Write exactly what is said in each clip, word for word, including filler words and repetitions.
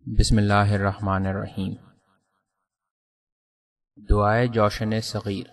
بسم اللہ الرحمن الرحیم۔ دعائے جوشن صغیر۔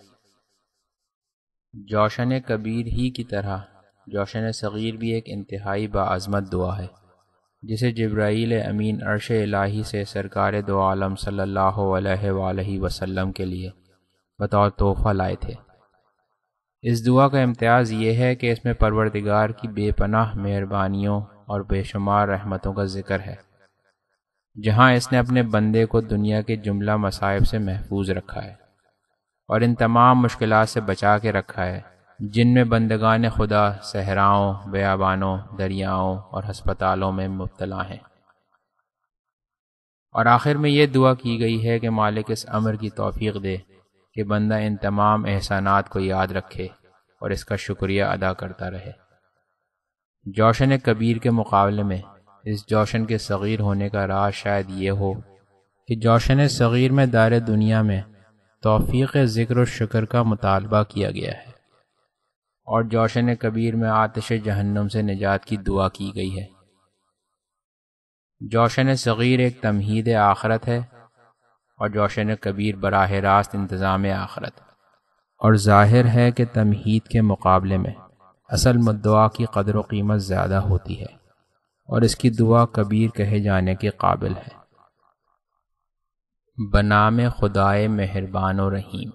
جوشن کبیر ہی کی طرح جوشن صغیر بھی ایک انتہائی باعظمت دعا ہے جسے جبرائیل امین عرش الہی سے سرکار دو عالم صلی اللہ علیہ وآلہ وسلم کے لیے بطور تحفہ لائے تھے۔ اس دعا کا امتیاز یہ ہے کہ اس میں پروردگار کی بے پناہ مہربانیوں اور بے شمار رحمتوں کا ذکر ہے، جہاں اس نے اپنے بندے کو دنیا کے جملہ مصائب سے محفوظ رکھا ہے اور ان تمام مشکلات سے بچا کے رکھا ہے جن میں بندگان خدا صحراؤں، بیابانوں، دریاؤں اور ہسپتالوں میں مبتلا ہیں۔ اور آخر میں یہ دعا کی گئی ہے کہ مالک اس امر کی توفیق دے کہ بندہ ان تمام احسانات کو یاد رکھے اور اس کا شکریہ ادا کرتا رہے۔ جوشن کبیر کے مقابلے میں اس جوشن کے صغیر ہونے کا راز شاید یہ ہو کہ جوشن صغیر میں دار دنیا میں توفیق ذکر و شکر کا مطالبہ کیا گیا ہے اور جوشن کبیر میں آتش جہنم سے نجات کی دعا کی گئی ہے۔ جوشن صغیر ایک تمہید آخرت ہے اور جوشن کبیر براہ راست انتظام آخرت، اور ظاہر ہے کہ تمہید کے مقابلے میں اصل مدعا کی قدر و قیمت زیادہ ہوتی ہے اور اس کی دعا کبیر کہے جانے کے قابل ہے۔ بنام خدائے مہربان و رحیم۔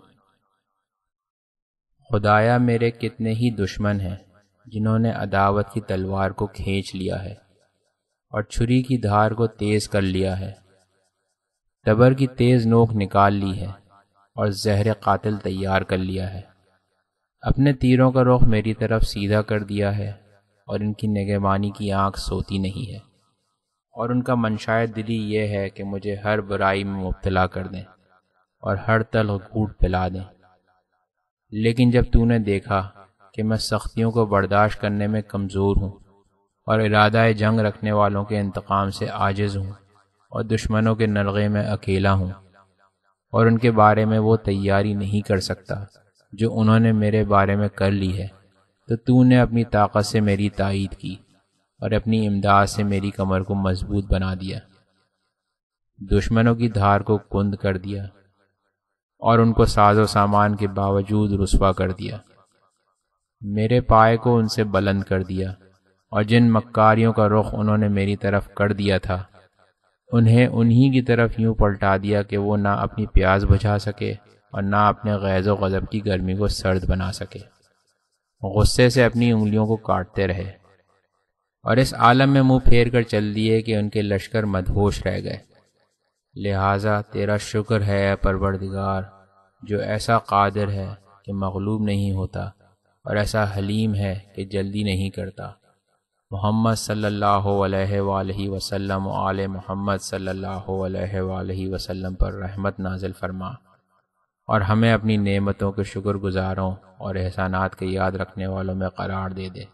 خدایا میرے کتنے ہی دشمن ہیں جنہوں نے عداوت کی تلوار کو کھینچ لیا ہے اور چھری کی دھار کو تیز کر لیا ہے، تبر کی تیز نوک نکال لی ہے اور زہر قاتل تیار کر لیا ہے، اپنے تیروں کا رخ میری طرف سیدھا کر دیا ہے اور ان کی نگہبانی کی آنکھ سوتی نہیں ہے، اور ان کا منشائے دلی یہ ہے کہ مجھے ہر برائی میں مبتلا کر دیں اور ہر تلخ گھوٹ پلا دیں۔ لیکن جب تو نے دیکھا کہ میں سختیوں کو برداشت کرنے میں کمزور ہوں اور ارادہ جنگ رکھنے والوں کے انتقام سے عاجز ہوں اور دشمنوں کے نلغے میں اکیلا ہوں اور ان کے بارے میں وہ تیاری نہیں کر سکتا جو انہوں نے میرے بارے میں کر لی ہے، تو تو نے اپنی طاقت سے میری تائید کی اور اپنی امداد سے میری کمر کو مضبوط بنا دیا، دشمنوں کی دھار کو کند کر دیا اور ان کو ساز و سامان کے باوجود رسوا کر دیا، میرے پائے کو ان سے بلند کر دیا، اور جن مکاریوں کا رخ انہوں نے میری طرف کر دیا تھا انہیں انہی کی طرف یوں پلٹا دیا کہ وہ نہ اپنی پیاس بجھا سکے اور نہ اپنے غیظ و غضب کی گرمی کو سرد بنا سکے، غصے سے اپنی انگلیوں کو کاٹتے رہے اور اس عالم میں منہ پھیر کر چل دیے کہ ان کے لشکر مدہوش رہ گئے۔ لہٰذا تیرا شکر ہے اے پروردگار جو ایسا قادر ہے کہ مغلوب نہیں ہوتا اور ایسا حلیم ہے کہ جلدی نہیں کرتا۔ محمد صلی اللہ علیہ وآلہ وسلم و آل محمد صلی اللہ علیہ وآلہ وسلم پر رحمت نازل فرما اور ہمیں اپنی نعمتوں کے شکر گزاروں اور احسانات کے یاد رکھنے والوں میں قرار دے دے۔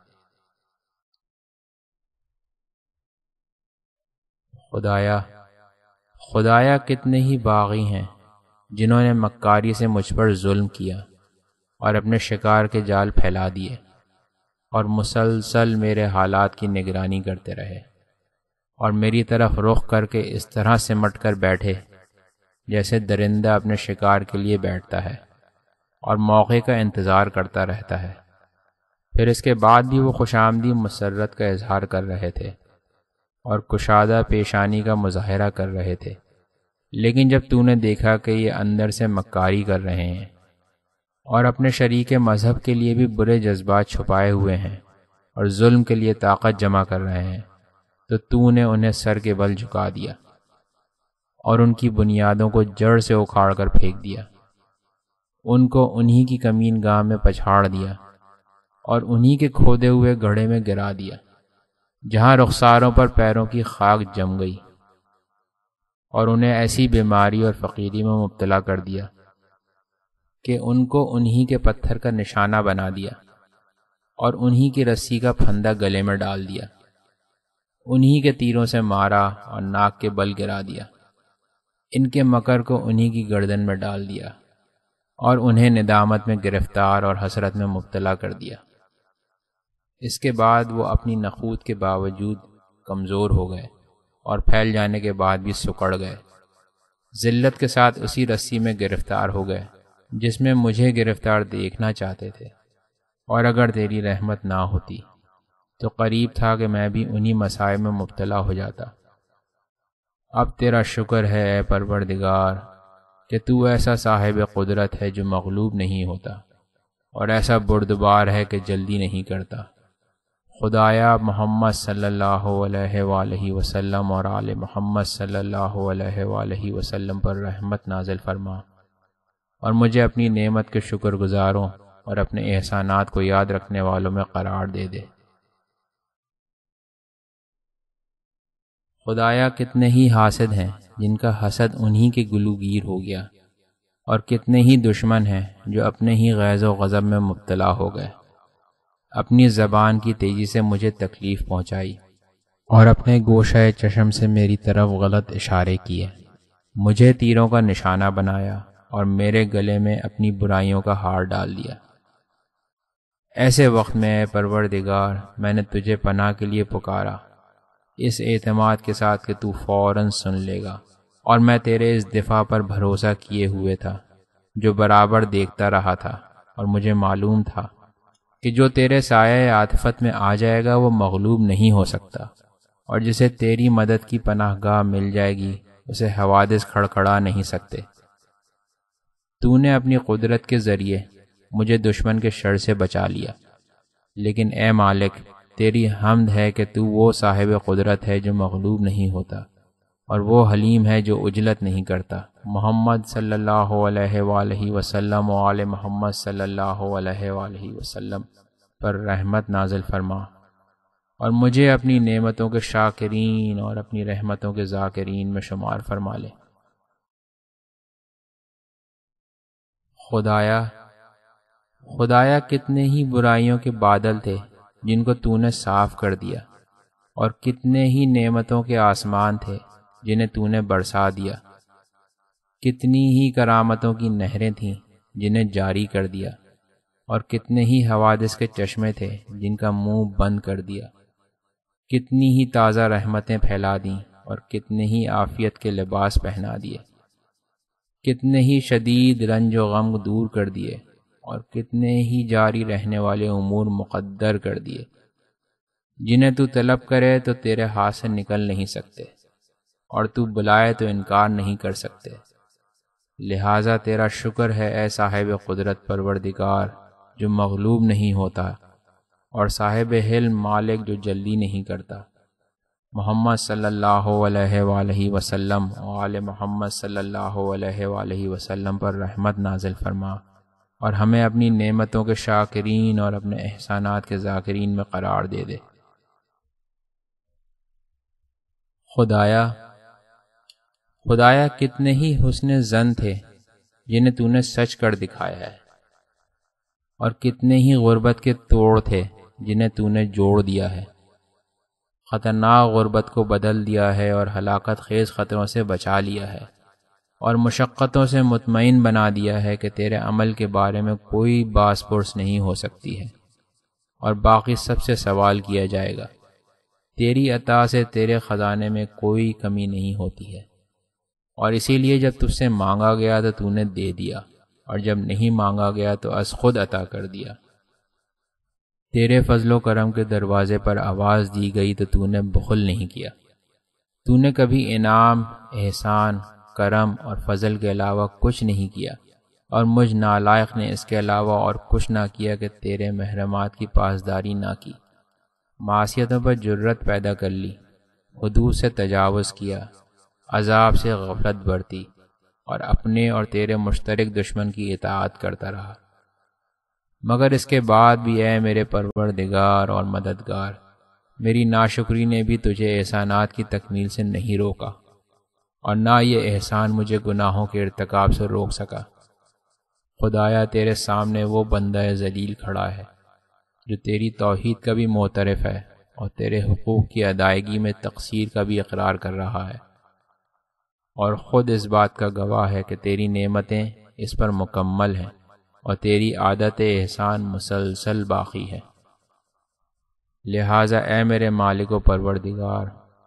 خدایا خدایا کتنے ہی باغی ہیں جنہوں نے مکاری سے مجھ پر ظلم کیا اور اپنے شکار کے جال پھیلا دیے اور مسلسل میرے حالات کی نگرانی کرتے رہے اور میری طرف رخ کر کے اس طرح سمٹ کر بیٹھے جیسے درندہ اپنے شکار کے لیے بیٹھتا ہے اور موقع کا انتظار کرتا رہتا ہے۔ پھر اس کے بعد بھی وہ خوش آمدی مسرت کا اظہار کر رہے تھے اور کشادہ پیشانی کا مظاہرہ کر رہے تھے، لیکن جب تو نے دیکھا کہ یہ اندر سے مکاری کر رہے ہیں اور اپنے شریک مذہب کے لیے بھی برے جذبات چھپائے ہوئے ہیں اور ظلم کے لیے طاقت جمع کر رہے ہیں، تو تو نے انہیں سر کے بل جھکا دیا اور ان کی بنیادوں کو جڑ سے اکھاڑ کر پھینک دیا، ان کو انہی کی کمین گاہ میں پچھاڑ دیا اور انہی کے کھودے ہوئے گڑھے میں گرا دیا جہاں رخساروں پر پیروں کی خاک جم گئی، اور انہیں ایسی بیماری اور فقیری میں مبتلا کر دیا کہ ان کو انہی کے پتھر کا نشانہ بنا دیا اور انہی کی رسی کا پھندا گلے میں ڈال دیا، انہی کے تیروں سے مارا اور ناک کے بل گرا دیا، ان کے مکر کو انہی کی گردن میں ڈال دیا اور انہیں ندامت میں گرفتار اور حسرت میں مبتلا کر دیا۔ اس کے بعد وہ اپنی نخوت کے باوجود کمزور ہو گئے اور پھیل جانے کے بعد بھی سکڑ گئے، ذلت کے ساتھ اسی رسی میں گرفتار ہو گئے جس میں مجھے گرفتار دیکھنا چاہتے تھے، اور اگر تیری رحمت نہ ہوتی تو قریب تھا کہ میں بھی انہی مصائب میں مبتلا ہو جاتا۔ اب تیرا شکر ہے اے پروردگار کہ تو ایسا صاحب قدرت ہے جو مغلوب نہیں ہوتا، اور ایسا بردبار ہے کہ جلدی نہیں کرتا۔ خدایا محمد صلی اللہ علیہ وآلہ وسلم اور آل محمد صلی اللہ علیہ وآلہ وسلم پر رحمت نازل فرما، اور مجھے اپنی نعمت کے شکر گزاروں اور اپنے احسانات کو یاد رکھنے والوں میں قرار دے دے۔ خدایا کتنے ہی حاسد ہیں جن کا حسد انہی کے گلوگیر ہو گیا، اور کتنے ہی دشمن ہیں جو اپنے ہی غیظ و غضب میں مبتلا ہو گئے۔ اپنی زبان کی تیزی سے مجھے تکلیف پہنچائی اور اپنے گوشہ چشم سے میری طرف غلط اشارے کیے، مجھے تیروں کا نشانہ بنایا اور میرے گلے میں اپنی برائیوں کا ہار ڈال دیا۔ ایسے وقت میں اے پروردگار میں نے تجھے پناہ کے لیے پکارا، اس اعتماد کے ساتھ کہ تو فوراً سن لے گا، اور میں تیرے اس دفاع پر بھروسہ کیے ہوئے تھا جو برابر دیکھتا رہا تھا، اور مجھے معلوم تھا کہ جو تیرے سایہ عاطفت میں آ جائے گا وہ مغلوب نہیں ہو سکتا، اور جسے تیری مدد کی پناہ گاہ مل جائے گی اسے حوادث کھڑکھڑا نہیں سکتے۔ تو نے اپنی قدرت کے ذریعے مجھے دشمن کے شر سے بچا لیا، لیکن اے مالک تیری حمد ہے کہ تو وہ صاحب قدرت ہے جو مغلوب نہیں ہوتا، اور وہ حلیم ہے جو عجلت نہیں کرتا۔ محمد صلی اللہ علیہ وآلہ وسلم و آل محمد صلی اللہ علیہ وآلہ وسلم پر رحمت نازل فرما، اور مجھے اپنی نعمتوں کے شاکرین اور اپنی رحمتوں کے ذاکرین میں شمار فرما لے۔ خدایا خدایا کتنے ہی برائیوں کے بادل تھے جن کو تو نے صاف کر دیا، اور کتنے ہی نعمتوں کے آسمان تھے جنہیں تو نے برسا دیا، کتنی ہی کرامتوں کی نہریں تھیں جنہیں جاری کر دیا، اور کتنے ہی حوادث کے چشمے تھے جن کا منہ بند کر دیا، کتنی ہی تازہ رحمتیں پھیلا دیں اور کتنے ہی عافیت کے لباس پہنا دیے، کتنے ہی شدید رنج و غم دور کر دیے، اور کتنے ہی جاری رہنے والے امور مقدر کر دیے جنہیں تو طلب کرے تو تیرے ہاتھ سے نکل نہیں سکتے، اور تو بلائے تو انکار نہیں کر سکتے۔ لہٰذا تیرا شکر ہے اے صاحب قدرت پروردگار جو مغلوب نہیں ہوتا، اور صاحب حلم مالک جو جلدی نہیں کرتا۔ محمد صلی اللہ علیہ وآلہ وسلم و آل محمد صلی اللہ علیہ وآلہ وسلم پر رحمت نازل فرما، اور ہمیں اپنی نعمتوں کے شاکرین اور اپنے احسانات کے ذاکرین میں قرار دے دے۔ خدایا خدایا کتنے ہی حسن زن تھے جنہیں تو نے سچ کر دکھایا ہے، اور کتنے ہی غربت کے توڑ تھے جنہیں تو نے جوڑ دیا ہے۔ خطرناک غربت کو بدل دیا ہے اور ہلاکت خیز خطروں سے بچا لیا ہے، اور مشقتوں سے مطمئن بنا دیا ہے کہ تیرے عمل کے بارے میں کوئی باس پرس نہیں ہو سکتی ہے، اور باقی سب سے سوال کیا جائے گا۔ تیری عطا سے تیرے خزانے میں کوئی کمی نہیں ہوتی ہے، اور اسی لیے جب تجھ سے مانگا گیا تو تو نے دے دیا، اور جب نہیں مانگا گیا تو از خود عطا کر دیا۔ تیرے فضل و کرم کے دروازے پر آواز دی گئی تو تو نے بخل نہیں کیا۔ تو نے کبھی انعام، احسان، کرم اور فضل کے علاوہ کچھ نہیں کیا، اور مجھ نالائق نے اس کے علاوہ اور کچھ نہ کیا کہ تیرے محرمات کی پاسداری نہ کی، معصیتوں پر جرت پیدا کر لی، حدود سے تجاوز کیا، عذاب سے غفلت برتی، اور اپنے اور تیرے مشترک دشمن کی اطاعت کرتا رہا۔ مگر اس کے بعد بھی اے میرے پروردگار اور مددگار، میری ناشکری نے بھی تجھے احسانات کی تکمیل سے نہیں روکا، اور نہ یہ احسان مجھے گناہوں کے ارتکاب سے روک سکا۔ خدایا تیرے سامنے وہ بندہ ذلیل کھڑا ہے جو تیری توحید کا بھی معترف ہے اور تیرے حقوق کی ادائیگی میں تقصیر کا بھی اقرار کر رہا ہے، اور خود اس بات کا گواہ ہے کہ تیری نعمتیں اس پر مکمل ہیں اور تیری عادت احسان مسلسل باقی ہے۔ لہٰذا اے میرے مالک و پروردگار،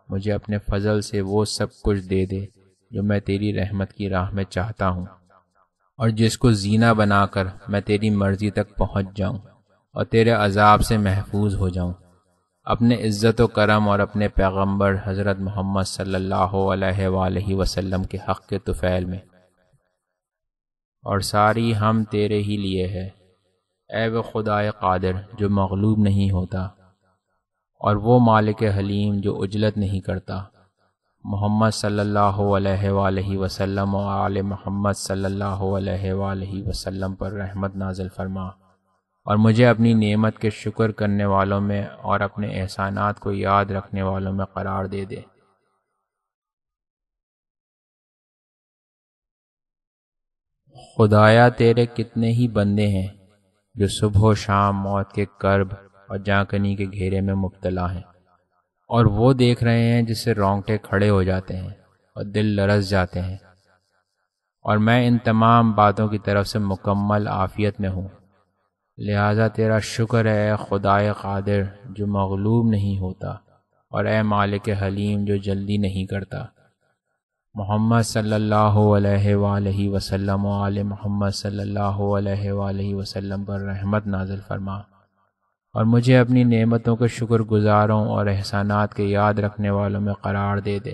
مجھے اپنے فضل سے وہ سب کچھ دے دے جو میں تیری رحمت کی راہ میں چاہتا ہوں، اور جس کو زینہ بنا کر میں تیری مرضی تک پہنچ جاؤں اور تیرے عذاب سے محفوظ ہو جاؤں، اپنے عزت و کرم اور اپنے پیغمبر حضرت محمد صلی اللہ علیہ وآلہ وسلم کے حق کے طفیل میں۔ اور ساری ہم تیرے ہی لیے ہے، اے وہ خدائے قادر جو مغلوب نہیں ہوتا، اور وہ مالک حلیم جو عجلت نہیں کرتا۔ محمد صلی اللہ علیہ وآلہ وسلم و آل محمد صلی اللہ علیہ وآلہ وسلم پر رحمت نازل فرما، اور مجھے اپنی نعمت کے شکر کرنے والوں میں اور اپنے احسانات کو یاد رکھنے والوں میں قرار دے دے۔ خدایا تیرے کتنے ہی بندے ہیں جو صبح و شام موت کے کرب اور جانکنی کے گھیرے میں مبتلا ہیں، اور وہ دیکھ رہے ہیں جس سے رونگٹے کھڑے ہو جاتے ہیں اور دل لرز جاتے ہیں، اور میں ان تمام باتوں کی طرف سے مکمل عافیت میں ہوں، لہٰذا تیرا شکر ہے اے خدائے قادر جو مغلوب نہیں ہوتا، اور اے مالک حلیم جو جلدی نہیں کرتا۔ محمد صلی اللہ علیہ وآلہ وسلم و آل محمد صلی اللہ علیہ وآلہ وسلم پر رحمت نازل فرما، اور مجھے اپنی نعمتوں کے شکر گزاروں اور احسانات کے یاد رکھنے والوں میں قرار دے دے۔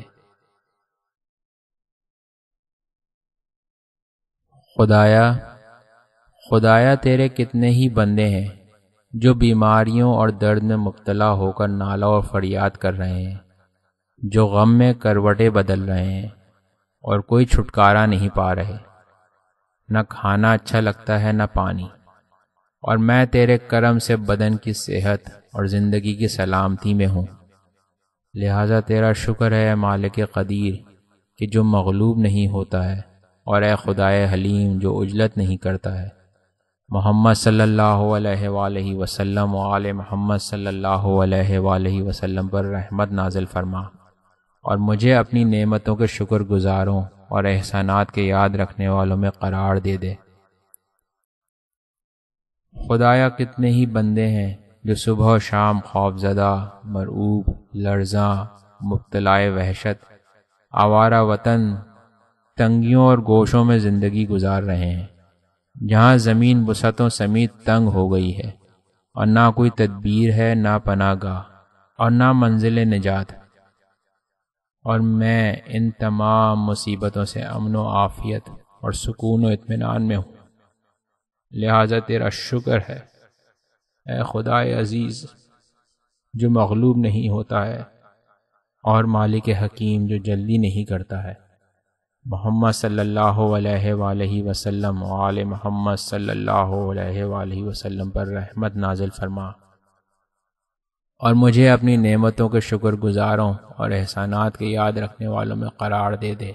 خدایا خدایا تیرے کتنے ہی بندے ہیں جو بیماریوں اور درد میں مبتلا ہو کر نالہ اور فریاد کر رہے ہیں، جو غم میں کروٹیں بدل رہے ہیں اور کوئی چھٹکارا نہیں پا رہے، نہ کھانا اچھا لگتا ہے نہ پانی، اور میں تیرے کرم سے بدن کی صحت اور زندگی کی سلامتی میں ہوں، لہٰذا تیرا شکر ہے اے مالک قدیر کہ جو مغلوب نہیں ہوتا ہے، اور اے خدائے حلیم جو عجلت نہیں کرتا ہے۔ محمد صلی اللہ علیہ وآلہ وسلم و آل محمد صلی اللہ علیہ وآلہ وسلم پر رحمت نازل فرما، اور مجھے اپنی نعمتوں کے شکر گزاروں اور احسانات کے یاد رکھنے والوں میں قرار دے دے۔ خدایا کتنے ہی بندے ہیں جو صبح و شام خوف زدہ، مرعوب، لرزاں، مبتلا وحشت، آوارہ وطن، تنگیوں اور گوشوں میں زندگی گزار رہے ہیں، جہاں زمین وسعتوں سمیت تنگ ہو گئی ہے، اور نہ کوئی تدبیر ہے، نہ پناہ گاہ، اور نہ منزل نجات، اور میں ان تمام مصیبتوں سے امن و عافیت اور سکون و اطمینان میں ہوں، لہٰذا تیرا شکر ہے اے خدائے عزیز جو مغلوب نہیں ہوتا ہے، اور مالک حکیم جو جلدی نہیں کرتا ہے۔ محمد صلی اللہ علیہ وآلہ وسلم و آل محمد صلی اللہ علیہ وآلہ وسلم پر رحمت نازل فرما، اور مجھے اپنی نعمتوں کے شکر گزاروں اور احسانات کے یاد رکھنے والوں میں قرار دے دے۔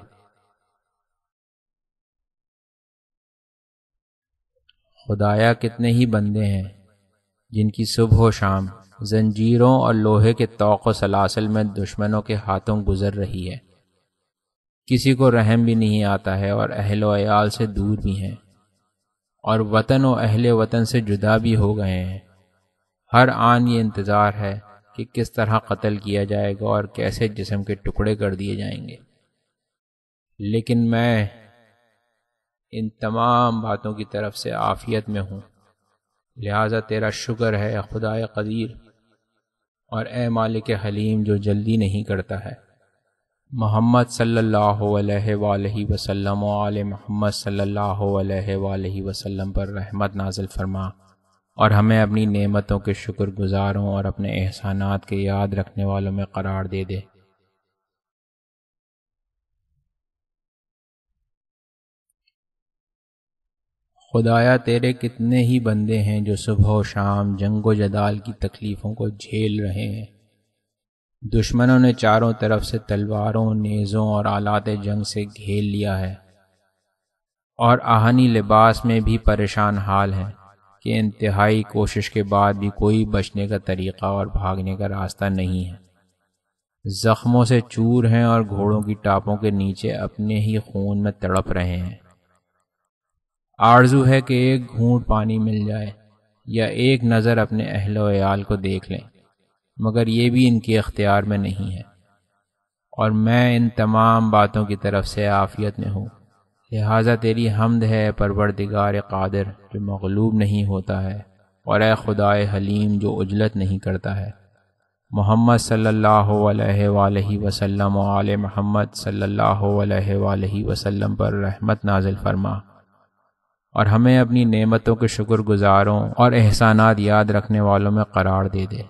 خدایا کتنے ہی بندے ہیں جن کی صبح و شام زنجیروں اور لوہے کے طوق و سلاسل میں دشمنوں کے ہاتھوں گزر رہی ہے، کسی کو رحم بھی نہیں آتا ہے، اور اہل و عیال سے دور بھی ہیں، اور وطن و اہل وطن سے جدا بھی ہو گئے ہیں۔ ہر آن یہ انتظار ہے کہ کس طرح قتل کیا جائے گا اور کیسے جسم کے ٹکڑے کر دیے جائیں گے، لیکن میں ان تمام باتوں کی طرف سے عافیت میں ہوں، لہٰذا تیرا شکر ہے اے خدائے قدیر، اور اے مالک حلیم جو جلدی نہیں کرتا ہے۔ محمد صلی اللہ علیہ وآلہ وسلم و آل محمد صلی اللہ علیہ وآلہ وسلم پر رحمت نازل فرما، اور ہمیں اپنی نعمتوں کے شکر گزاروں اور اپنے احسانات کے یاد رکھنے والوں میں قرار دے دے۔ خدایا تیرے کتنے ہی بندے ہیں جو صبح و شام جنگ و جدال کی تکلیفوں کو جھیل رہے ہیں، دشمنوں نے چاروں طرف سے تلواروں، نیزوں اور آلات جنگ سے گھیر لیا ہے، اور آہنی لباس میں بھی پریشان حال ہیں کہ انتہائی کوشش کے بعد بھی کوئی بچنے کا طریقہ اور بھاگنے کا راستہ نہیں ہے، زخموں سے چور ہیں اور گھوڑوں کی ٹاپوں کے نیچے اپنے ہی خون میں تڑپ رہے ہیں۔ آرزو ہے کہ ایک گھونٹ پانی مل جائے یا ایک نظر اپنے اہل و عیال کو دیکھ لیں، مگر یہ بھی ان کے اختیار میں نہیں ہے۔ اور میں ان تمام باتوں کی طرف سے عافیت میں ہوں، لہٰذا تیری حمد ہے پروردگار قادر جو مغلوب نہیں ہوتا ہے، اور اے خدائے حلیم جو عجلت نہیں کرتا ہے۔ محمد صلی اللہ علیہ وآلہ وسلم و آل محمد صلی اللہ علیہ وآلہ وسلم پر رحمت نازل فرما، اور ہمیں اپنی نعمتوں کے شکر گزاروں اور احسانات یاد رکھنے والوں میں قرار دے دے۔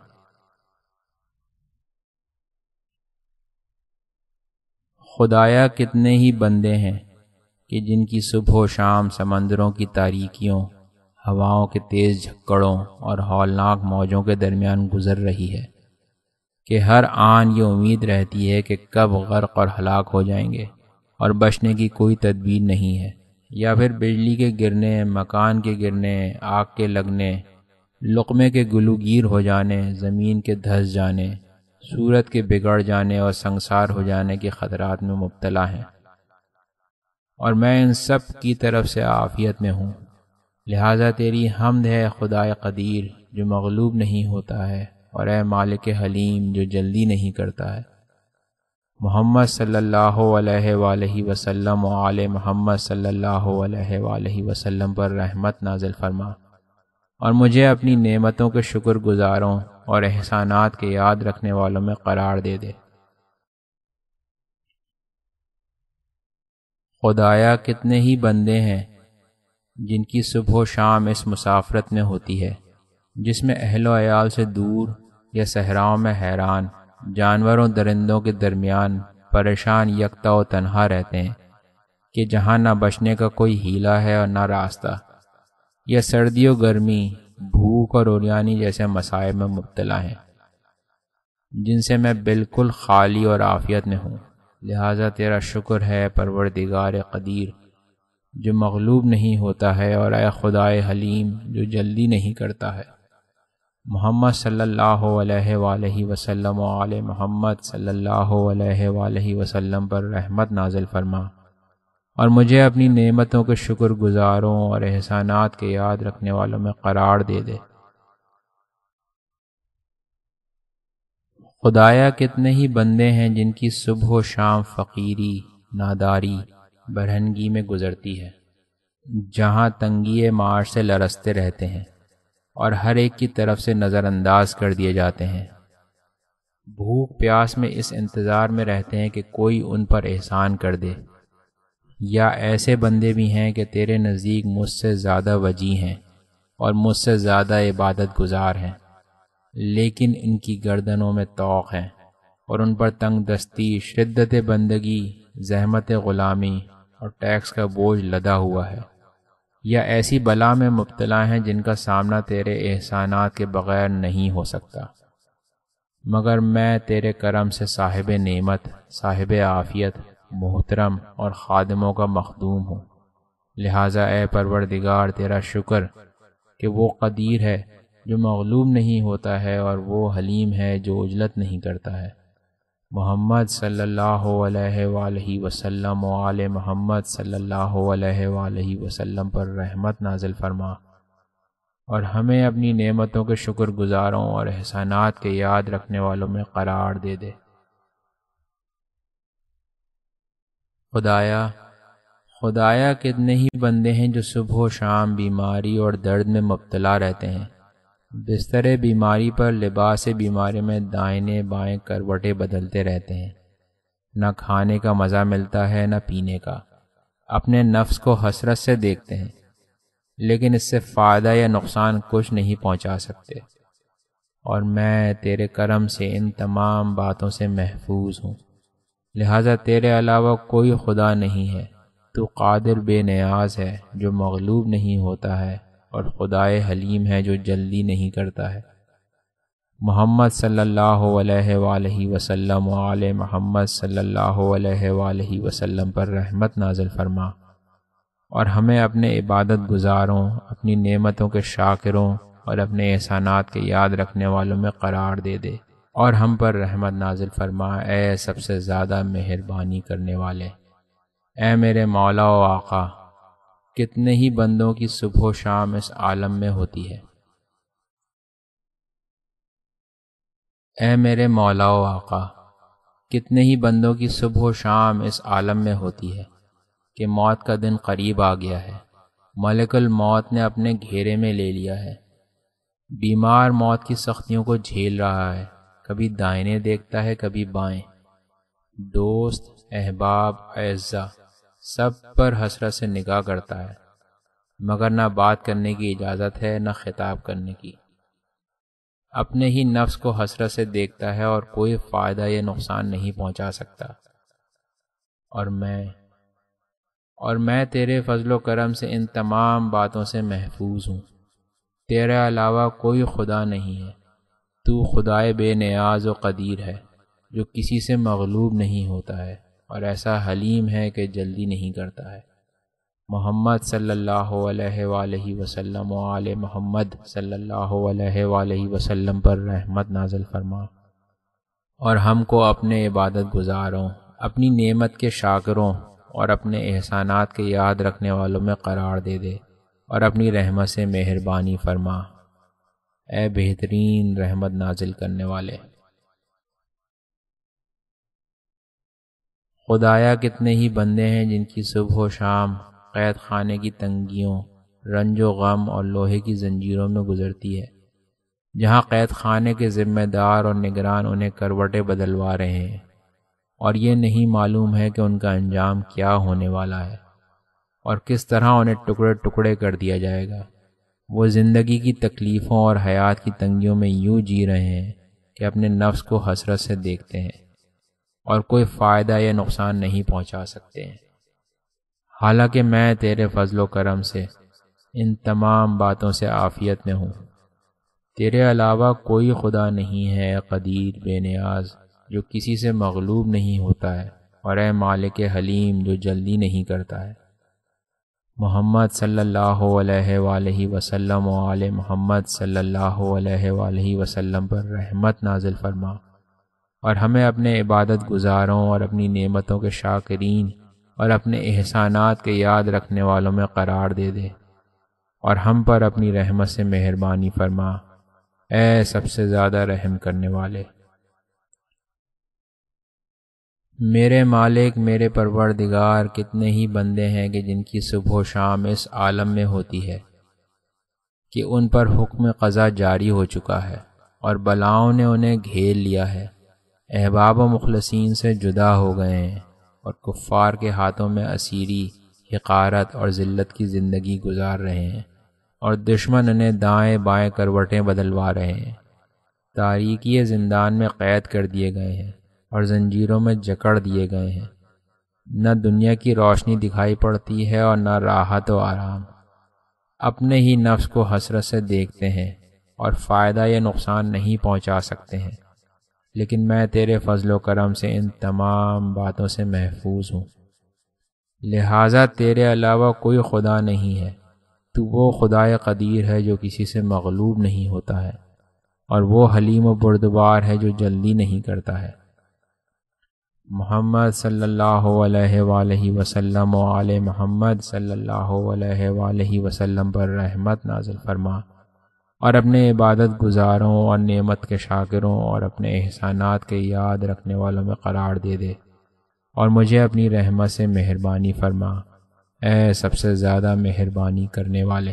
خدایا کتنے ہی بندے ہیں کہ جن کی صبح و شام سمندروں کی تاریکیوں، ہواؤں کے تیز جھکڑوں اور ہولناک موجوں کے درمیان گزر رہی ہے، کہ ہر آن یہ امید رہتی ہے کہ کب غرق اور ہلاک ہو جائیں گے اور بچنے کی کوئی تدبیر نہیں ہے، یا پھر بجلی کے گرنے، مکان کے گرنے، آگ کے لگنے، لقمے کے گلوگیر ہو جانے، زمین کے دھس جانے، صورت کے بگڑ جانے اور سنگسار ہو جانے کے خطرات میں مبتلا ہیں، اور میں ان سب کی طرف سے عافیت میں ہوں، لہٰذا تیری حمد ہے خدائے قدیر جو مغلوب نہیں ہوتا ہے، اور اے مالک حلیم جو جلدی نہیں کرتا ہے۔ محمد صلی اللہ علیہ وآلہ وسلم و آل محمد صلی اللہ علیہ وآلہ وسلم پر رحمت نازل فرما، اور مجھے اپنی نعمتوں کے شکر گزاروں اور احسانات کے یاد رکھنے والوں میں قرار دے دے۔ خدایا کتنے ہی بندے ہیں جن کی صبح و شام اس مسافرت میں ہوتی ہے جس میں اہل و عیال سے دور یا صحراؤں میں حیران، جانوروں درندوں کے درمیان پریشان یکتا و تنہا رہتے ہیں، کہ جہاں نہ بچنے کا کوئی ہیلہ ہے اور نہ راستہ، یا سردی و گرمی، بھوک اور عریانی جیسے مصائب میں مبتلا ہیں، جن سے میں بالکل خالی اور عافیت میں ہوں، لہٰذا تیرا شکر ہے پروردگار قدیر جو مغلوب نہیں ہوتا ہے، اور اے خدائے حلیم جو جلدی نہیں کرتا ہے۔ محمد صلی اللہ علیہ وآلہ وسلم و آل محمد صلی اللہ علیہ وآلہ وسلم پر رحمت نازل فرما، اور مجھے اپنی نعمتوں کے شکر گزاروں اور احسانات کے یاد رکھنے والوں میں قرار دے دے۔ خدایا کتنے ہی بندے ہیں جن کی صبح و شام فقیری، ناداری، برہنگی میں گزرتی ہے، جہاں تنگی معاش سے لرزتے رہتے ہیں اور ہر ایک کی طرف سے نظر انداز کر دیے جاتے ہیں، بھوک پیاس میں اس انتظار میں رہتے ہیں کہ کوئی ان پر احسان کر دے، یا ایسے بندے بھی ہیں کہ تیرے نزدیک مجھ سے زیادہ وجی ہیں اور مجھ سے زیادہ عبادت گزار ہیں، لیکن ان کی گردنوں میں طوق ہیں اور ان پر تنگ دستی، شدت بندگی، زحمت غلامی اور ٹیکس کا بوجھ لدا ہوا ہے، یا ایسی بلا میں مبتلا ہیں جن کا سامنا تیرے احسانات کے بغیر نہیں ہو سکتا، مگر میں تیرے کرم سے صاحب نعمت، صاحب عافیت، محترم اور خادموں کا مخدوم ہوں، لہٰذا اے پروردگار تیرا شکر کہ وہ قدیر ہے جو مغلوب نہیں ہوتا ہے، اور وہ حلیم ہے جو عجلت نہیں کرتا ہے۔ محمد صلی اللہ علیہ وآلہ وسلم و آل محمد صلی اللہ علیہ وآلہ وسلم پر رحمت نازل فرما، اور ہمیں اپنی نعمتوں کے شکر گزاروں اور احسانات کے یاد رکھنے والوں میں قرار دے دے۔ خدایا خدایا کتنے ہی بندے ہیں جو صبح و شام بیماری اور درد میں مبتلا رہتے ہیں، بستر بیماری پر لباس بیماری میں دائیں بائیں کروٹیں بدلتے رہتے ہیں، نہ کھانے کا مزہ ملتا ہے نہ پینے کا، اپنے نفس کو حسرت سے دیکھتے ہیں لیکن اس سے فائدہ یا نقصان کچھ نہیں پہنچا سکتے، اور میں تیرے کرم سے ان تمام باتوں سے محفوظ ہوں، لہٰذا تیرے علاوہ کوئی خدا نہیں ہے، تو قادر بے نیاز ہے جو مغلوب نہیں ہوتا ہے، اور خدائے حلیم ہے جو جلدی نہیں کرتا ہے۔ محمد صلی اللہ علیہ وآلہ وسلم و آل محمد صلی اللہ علیہ وآلہ وسلم پر رحمت نازل فرما، اور ہمیں اپنے عبادت گزاروں، اپنی نعمتوں کے شاکروں اور اپنے احسانات کے یاد رکھنے والوں میں قرار دے دے، اور ہم پر رحمت نازل فرما اے سب سے زیادہ مہربانی کرنے والے۔ اے میرے مولا و آقا، کتنے ہی بندوں کی صبح و شام اس عالم میں ہوتی ہے۔ اے میرے مولا و آقا، کتنے ہی بندوں کی صبح و شام اس عالم میں ہوتی ہے کہ موت کا دن قریب آ گیا ہے، ملک الموت نے اپنے گھیرے میں لے لیا ہے۔ بیمار موت کی سختیوں کو جھیل رہا ہے، کبھی دائیں دیکھتا ہے کبھی بائیں۔ دوست، احباب، اعزاء سب پر حسرت سے نگاہ کرتا ہے، مگر نہ بات کرنے کی اجازت ہے نہ خطاب کرنے کی۔ اپنے ہی نفس کو حسرت سے دیکھتا ہے اور کوئی فائدہ یا نقصان نہیں پہنچا سکتا۔ اور میں اور میں تیرے فضل و کرم سے ان تمام باتوں سے محفوظ ہوں۔ تیرے علاوہ کوئی خدا نہیں ہے، تو خدائے بے نیاز و قدیر ہے جو کسی سے مغلوب نہیں ہوتا ہے اور ایسا حلیم ہے کہ جلدی نہیں کرتا ہے۔ محمد صلی اللہ علیہ وآلہ وسلم و آل محمد صلی اللہ علیہ وآلہ وسلم پر رحمت نازل فرما، اور ہم کو اپنے عبادت گزاروں، اپنی نعمت کے شاکروں اور اپنے احسانات کے یاد رکھنے والوں میں قرار دے دے، اور اپنی رحمت سے مہربانی فرما، اے بہترین رحمت نازل کرنے والے۔ خدایا کتنے ہی بندے ہیں جن کی صبح و شام قید خانے کی تنگیوں، رنج و غم اور لوہے کی زنجیروں میں گزرتی ہے، جہاں قید خانے کے ذمہ دار اور نگران انہیں کروٹیں بدلوا رہے ہیں، اور یہ نہیں معلوم ہے کہ ان کا انجام کیا ہونے والا ہے اور کس طرح انہیں ٹکڑے ٹکڑے کر دیا جائے گا۔ وہ زندگی کی تکلیفوں اور حیات کی تنگیوں میں یوں جی رہے ہیں کہ اپنے نفس کو حسرت سے دیکھتے ہیں اور کوئی فائدہ یا نقصان نہیں پہنچا سکتے ہیں، حالانکہ میں تیرے فضل و کرم سے ان تمام باتوں سے عافیت میں ہوں۔ تیرے علاوہ کوئی خدا نہیں ہے قدیر بے نیاز جو کسی سے مغلوب نہیں ہوتا ہے، اور اے مالک حلیم جو جلدی نہیں کرتا ہے۔ محمد صلی اللہ علیہ وآلہ وسلم و آل محمد صلی اللہ علیہ وآلہ وسلم پر رحمت نازل فرما، اور ہمیں اپنے عبادت گزاروں اور اپنی نعمتوں کے شاکرین اور اپنے احسانات کے یاد رکھنے والوں میں قرار دے دے، اور ہم پر اپنی رحمت سے مہربانی فرما، اے سب سے زیادہ رحم کرنے والے۔ میرے مالک، میرے پروردگار، کتنے ہی بندے ہیں کہ جن کی صبح و شام اس عالم میں ہوتی ہے کہ ان پر حکم قضا جاری ہو چکا ہے اور بلاؤں نے انہیں گھیر لیا ہے، احباب و مخلصین سے جدا ہو گئے ہیں اور کفار کے ہاتھوں میں اسیری، حقارت اور ذلت کی زندگی گزار رہے ہیں، اور دشمن انہیں دائیں بائیں کروٹیں بدلوا رہے ہیں۔ تاریکی زندان میں قید کر دیے گئے ہیں اور زنجیروں میں جکڑ دیے گئے ہیں، نہ دنیا کی روشنی دکھائی پڑتی ہے اور نہ راحت و آرام۔ اپنے ہی نفس کو حسرت سے دیکھتے ہیں اور فائدہ یا نقصان نہیں پہنچا سکتے ہیں، لیکن میں تیرے فضل و کرم سے ان تمام باتوں سے محفوظ ہوں، لہٰذا تیرے علاوہ کوئی خدا نہیں ہے۔ تو وہ خدائے قدیر ہے جو کسی سے مغلوب نہیں ہوتا ہے، اور وہ حلیم و بردبار ہے جو جلدی نہیں کرتا ہے۔ محمد صلی اللہ علیہ وآلہ وسلم و آل محمد صلی اللہ علیہ وآلہ وسلم پر رحمت نازل فرما، اور اپنے عبادت گزاروں اور نعمت کے شاکروں اور اپنے احسانات کے یاد رکھنے والوں میں قرار دے دے، اور مجھے اپنی رحمت سے مہربانی فرما، اے سب سے زیادہ مہربانی کرنے والے۔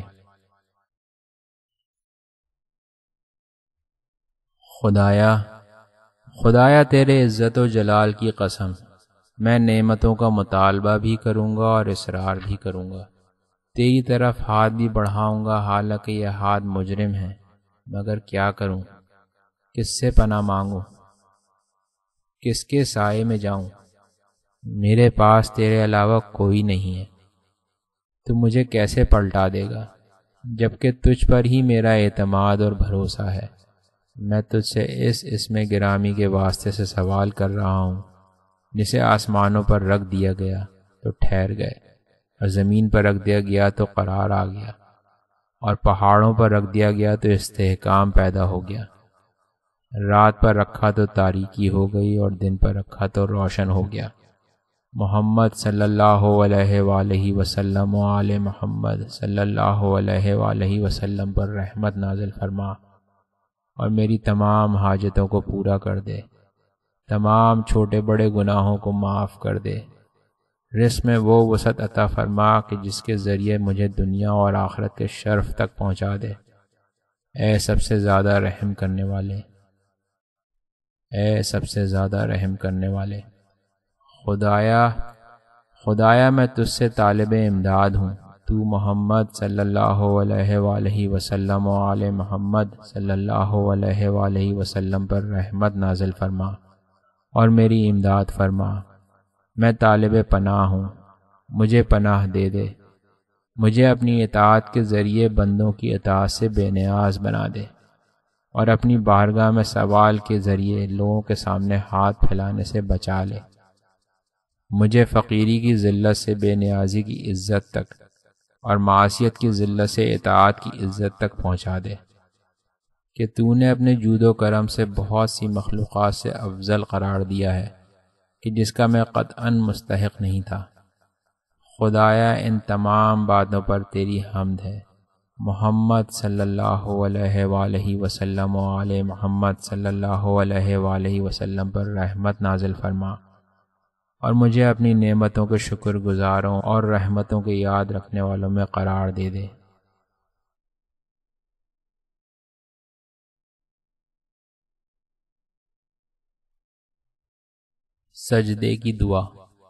خدایا خدایا تیرے عزت و جلال کی قسم، میں نعمتوں کا مطالبہ بھی کروں گا اور اصرار بھی کروں گا، تیری طرف ہاتھ بھی بڑھاؤں گا، حالانکہ یہ ہاتھ مجرم ہے، مگر کیا کروں؟ کس سے پناہ مانگوں؟ کس کے سائے میں جاؤں؟ میرے پاس تیرے علاوہ کوئی نہیں ہے، تو مجھے کیسے پلٹا دے گا، جبکہ تجھ پر ہی میرا اعتماد اور بھروسہ ہے۔ میں تجھ سے اس اسم گرامی کے واسطے سے سوال کر رہا ہوں جسے آسمانوں پر رکھ دیا گیا تو ٹھہر گئے، اور زمین پر رکھ دیا گیا تو قرار آ گیا، اور پہاڑوں پر رکھ دیا گیا تو استحکام پیدا ہو گیا۔ رات پر رکھا تو تاریکی ہو گئی اور دن پر رکھا تو روشن ہو گیا۔ محمد صلی اللہ علیہ وآلہ وسلم و آل محمد صلی اللہ علیہ وآلہ وسلم پر رحمت نازل فرما، اور میری تمام حاجتوں کو پورا کر دے، تمام چھوٹے بڑے گناہوں کو معاف کر دے۔ رزق میں وہ وسعت عطا فرما کہ جس کے ذریعے مجھے دنیا اور آخرت کے شرف تک پہنچا دے۔ اے سب سے زیادہ رحم کرنے والے، اے سب سے زیادہ رحم کرنے والے، خدایا خدایا میں تجھ سے طالب امداد ہوں۔ تو محمد صلی اللہ علیہ وآلہ وسلم و آل محمد صلی اللہ علیہ وآلہ وسلم پر رحمت نازل فرما اور میری امداد فرما۔ میں طالب پناہ ہوں، مجھے پناہ دے دے۔ مجھے اپنی اطاعت کے ذریعے بندوں کی اطاعت سے بے نیاز بنا دے، اور اپنی بارگاہ میں سوال کے ذریعے لوگوں کے سامنے ہاتھ پھیلانے سے بچا لے۔ مجھے فقیری کی ذلت سے بے نیازی کی عزت تک، اور معصیت کی ذلت سے اطاعت کی عزت تک پہنچا دے، کہ تو نے اپنے جود و کرم سے بہت سی مخلوقات سے افضل قرار دیا ہے کہ جس کا میں قطعاً مستحق نہیں تھا۔ خدایا ان تمام باتوں پر تیری حمد ہے۔ محمد صلی اللہ علیہ وآلہ وسلم و آل محمد صلی اللہ علیہ وآلہ وسلم پر رحمت نازل فرما، اور مجھے اپنی نعمتوں کے شکر گزاروں اور رحمتوں کے یاد رکھنے والوں میں قرار دے دے۔ سجدے کی دعا۔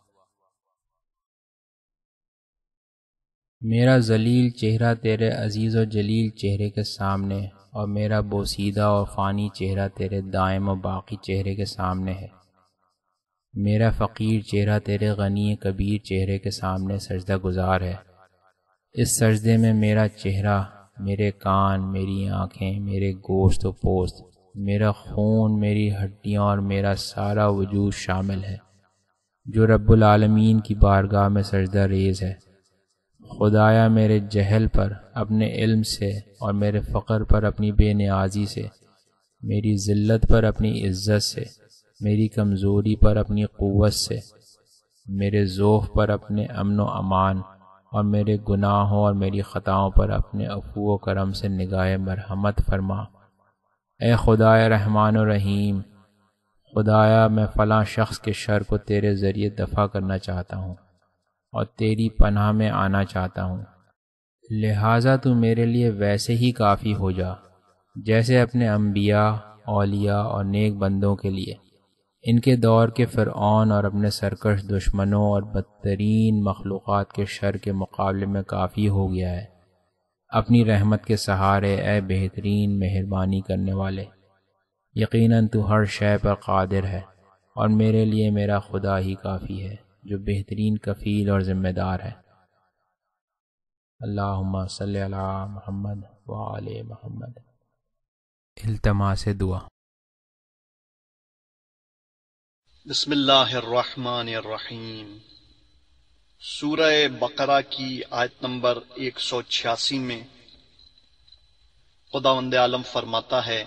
میرا ذلیل چہرہ تیرے عزیز و جلیل چہرے کے سامنے، اور میرا بوسیدہ اور فانی چہرہ تیرے دائم و باقی چہرے کے سامنے ہے۔ میرا فقیر چہرہ تیرے غنی کبیر چہرے کے سامنے سجدہ گزار ہے۔ اس سجدے میں میرا چہرہ، میرے کان، میری آنکھیں، میرے گوشت و پوست، میرا خون، میری ہڈیاں اور میرا سارا وجود شامل ہے، جو رب العالمین کی بارگاہ میں سجدہ ریز ہے۔ خدایا میرے جہل پر اپنے علم سے، اور میرے فقر پر اپنی بے نیازی سے، میری ذلت پر اپنی عزت سے، میری کمزوری پر اپنی قوت سے، میرے ذوف پر اپنے امن و امان، اور میرے گناہوں اور میری خطاؤں پر اپنے عفو و کرم سے نگاہ مرحمت فرما۔ اے خدائے رحمان و رحیم، خدایا میں فلاں شخص کے شر کو تیرے ذریعے دفع کرنا چاہتا ہوں، اور تیری پناہ میں آنا چاہتا ہوں، لہٰذا تو میرے لیے ویسے ہی کافی ہو جا جیسے اپنے انبیاء، اولیاء اور نیک بندوں کے لیے ان کے دور کے فرعون اور اپنے سرکش دشمنوں اور بدترین مخلوقات کے شر کے مقابلے میں کافی ہو گیا ہے۔ اپنی رحمت کے سہارے اے بہترین مہربانی کرنے والے، یقیناً تو ہر شے پر قادر ہے، اور میرے لیے میرا خدا ہی کافی ہے جو بہترین کفیل اور ذمہ دار ہے۔ اللہم صلی علی محمد وآل محمد۔ التماس دعا۔ بسم اللہ الرحمن الرحیم۔ سورہ بقرہ کی آیت نمبر ایک سو چھیاسی میں خداوند عالم فرماتا ہے،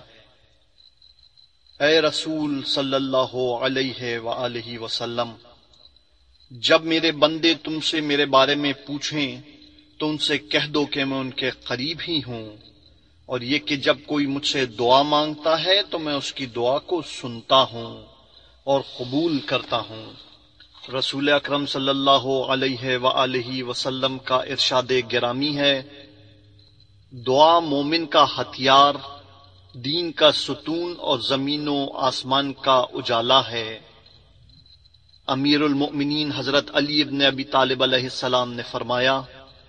اے رسول صلی اللہ علیہ وآلہ وسلم، جب میرے بندے تم سے میرے بارے میں پوچھیں تو ان سے کہہ دو کہ میں ان کے قریب ہی ہوں، اور یہ کہ جب کوئی مجھ سے دعا مانگتا ہے تو میں اس کی دعا کو سنتا ہوں اور قبول کرتا ہوں۔ رسول اکرم صلی اللہ علیہ وآلہ وسلم کا ارشاد گرامی ہے، دعا مومن کا ہتھیار، دین کا ستون اور زمین و آسمان کا اجالا ہے۔ امیر المؤمنین حضرت علی ابن ابی طالب علیہ السلام نے فرمایا،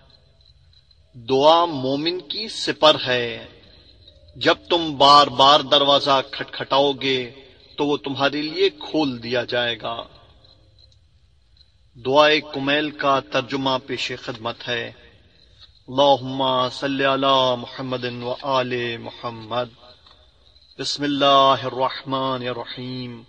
دعا مومن کی سپر ہے، جب تم بار بار دروازہ کھٹکھٹاؤ گے تو وہ تمہارے لیے کھول دیا جائے گا۔ دعائے کمیل کا ترجمہ پیش خدمت ہے۔ اللہم صلی علی محمد و آل محمد۔ بسم اللہ الرحمن الرحیم۔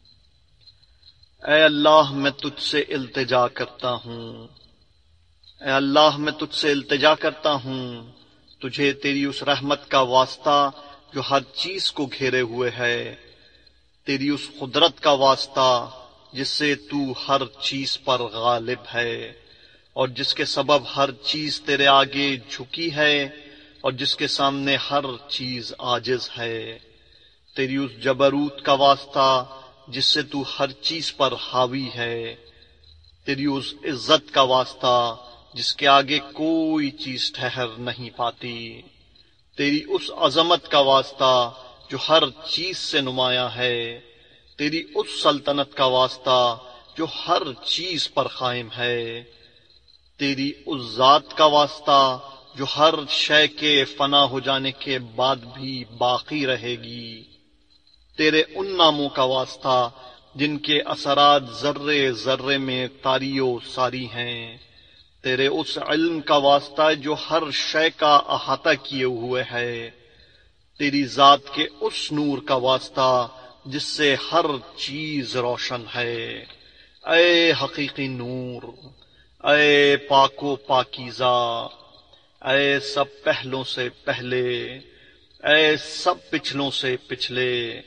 اے اللہ میں تجھ سے التجا کرتا ہوں، اے اللہ میں تجھ سے التجا کرتا ہوں، تجھے تیری اس رحمت کا واسطہ جو ہر چیز کو گھیرے ہوئے ہے، تیری اس قدرت کا واسطہ جس سے تو ہر چیز پر غالب ہے، اور جس کے سبب ہر چیز تیرے آگے جھکی ہے، اور جس کے سامنے ہر چیز عاجز ہے، تیری اس جبروت کا واسطہ جس سے تو ہر چیز پر حاوی ہے، تیری اس عزت کا واسطہ جس کے آگے کوئی چیز ٹھہر نہیں پاتی، تیری اس عظمت کا واسطہ جو ہر چیز سے نمایاں ہے، تیری اس سلطنت کا واسطہ جو ہر چیز پر قائم ہے، تیری اس ذات کا واسطہ جو ہر شے کے فنا ہو جانے کے بعد بھی باقی رہے گی، تیرے ان ناموں کا واسطہ جن کے اثرات ذرے ذرے میں طاری و ساری ہیں، تیرے اس علم کا واسطہ جو ہر شے کا احاطہ کیے ہوئے ہے، تیری ذات کے اس نور کا واسطہ جس سے ہر چیز روشن ہے۔ اے حقیقی نور، اے پاک و پاکیزہ، اے سب پہلوں سے پہلے، اے سب پچھلوں سے پچھلے،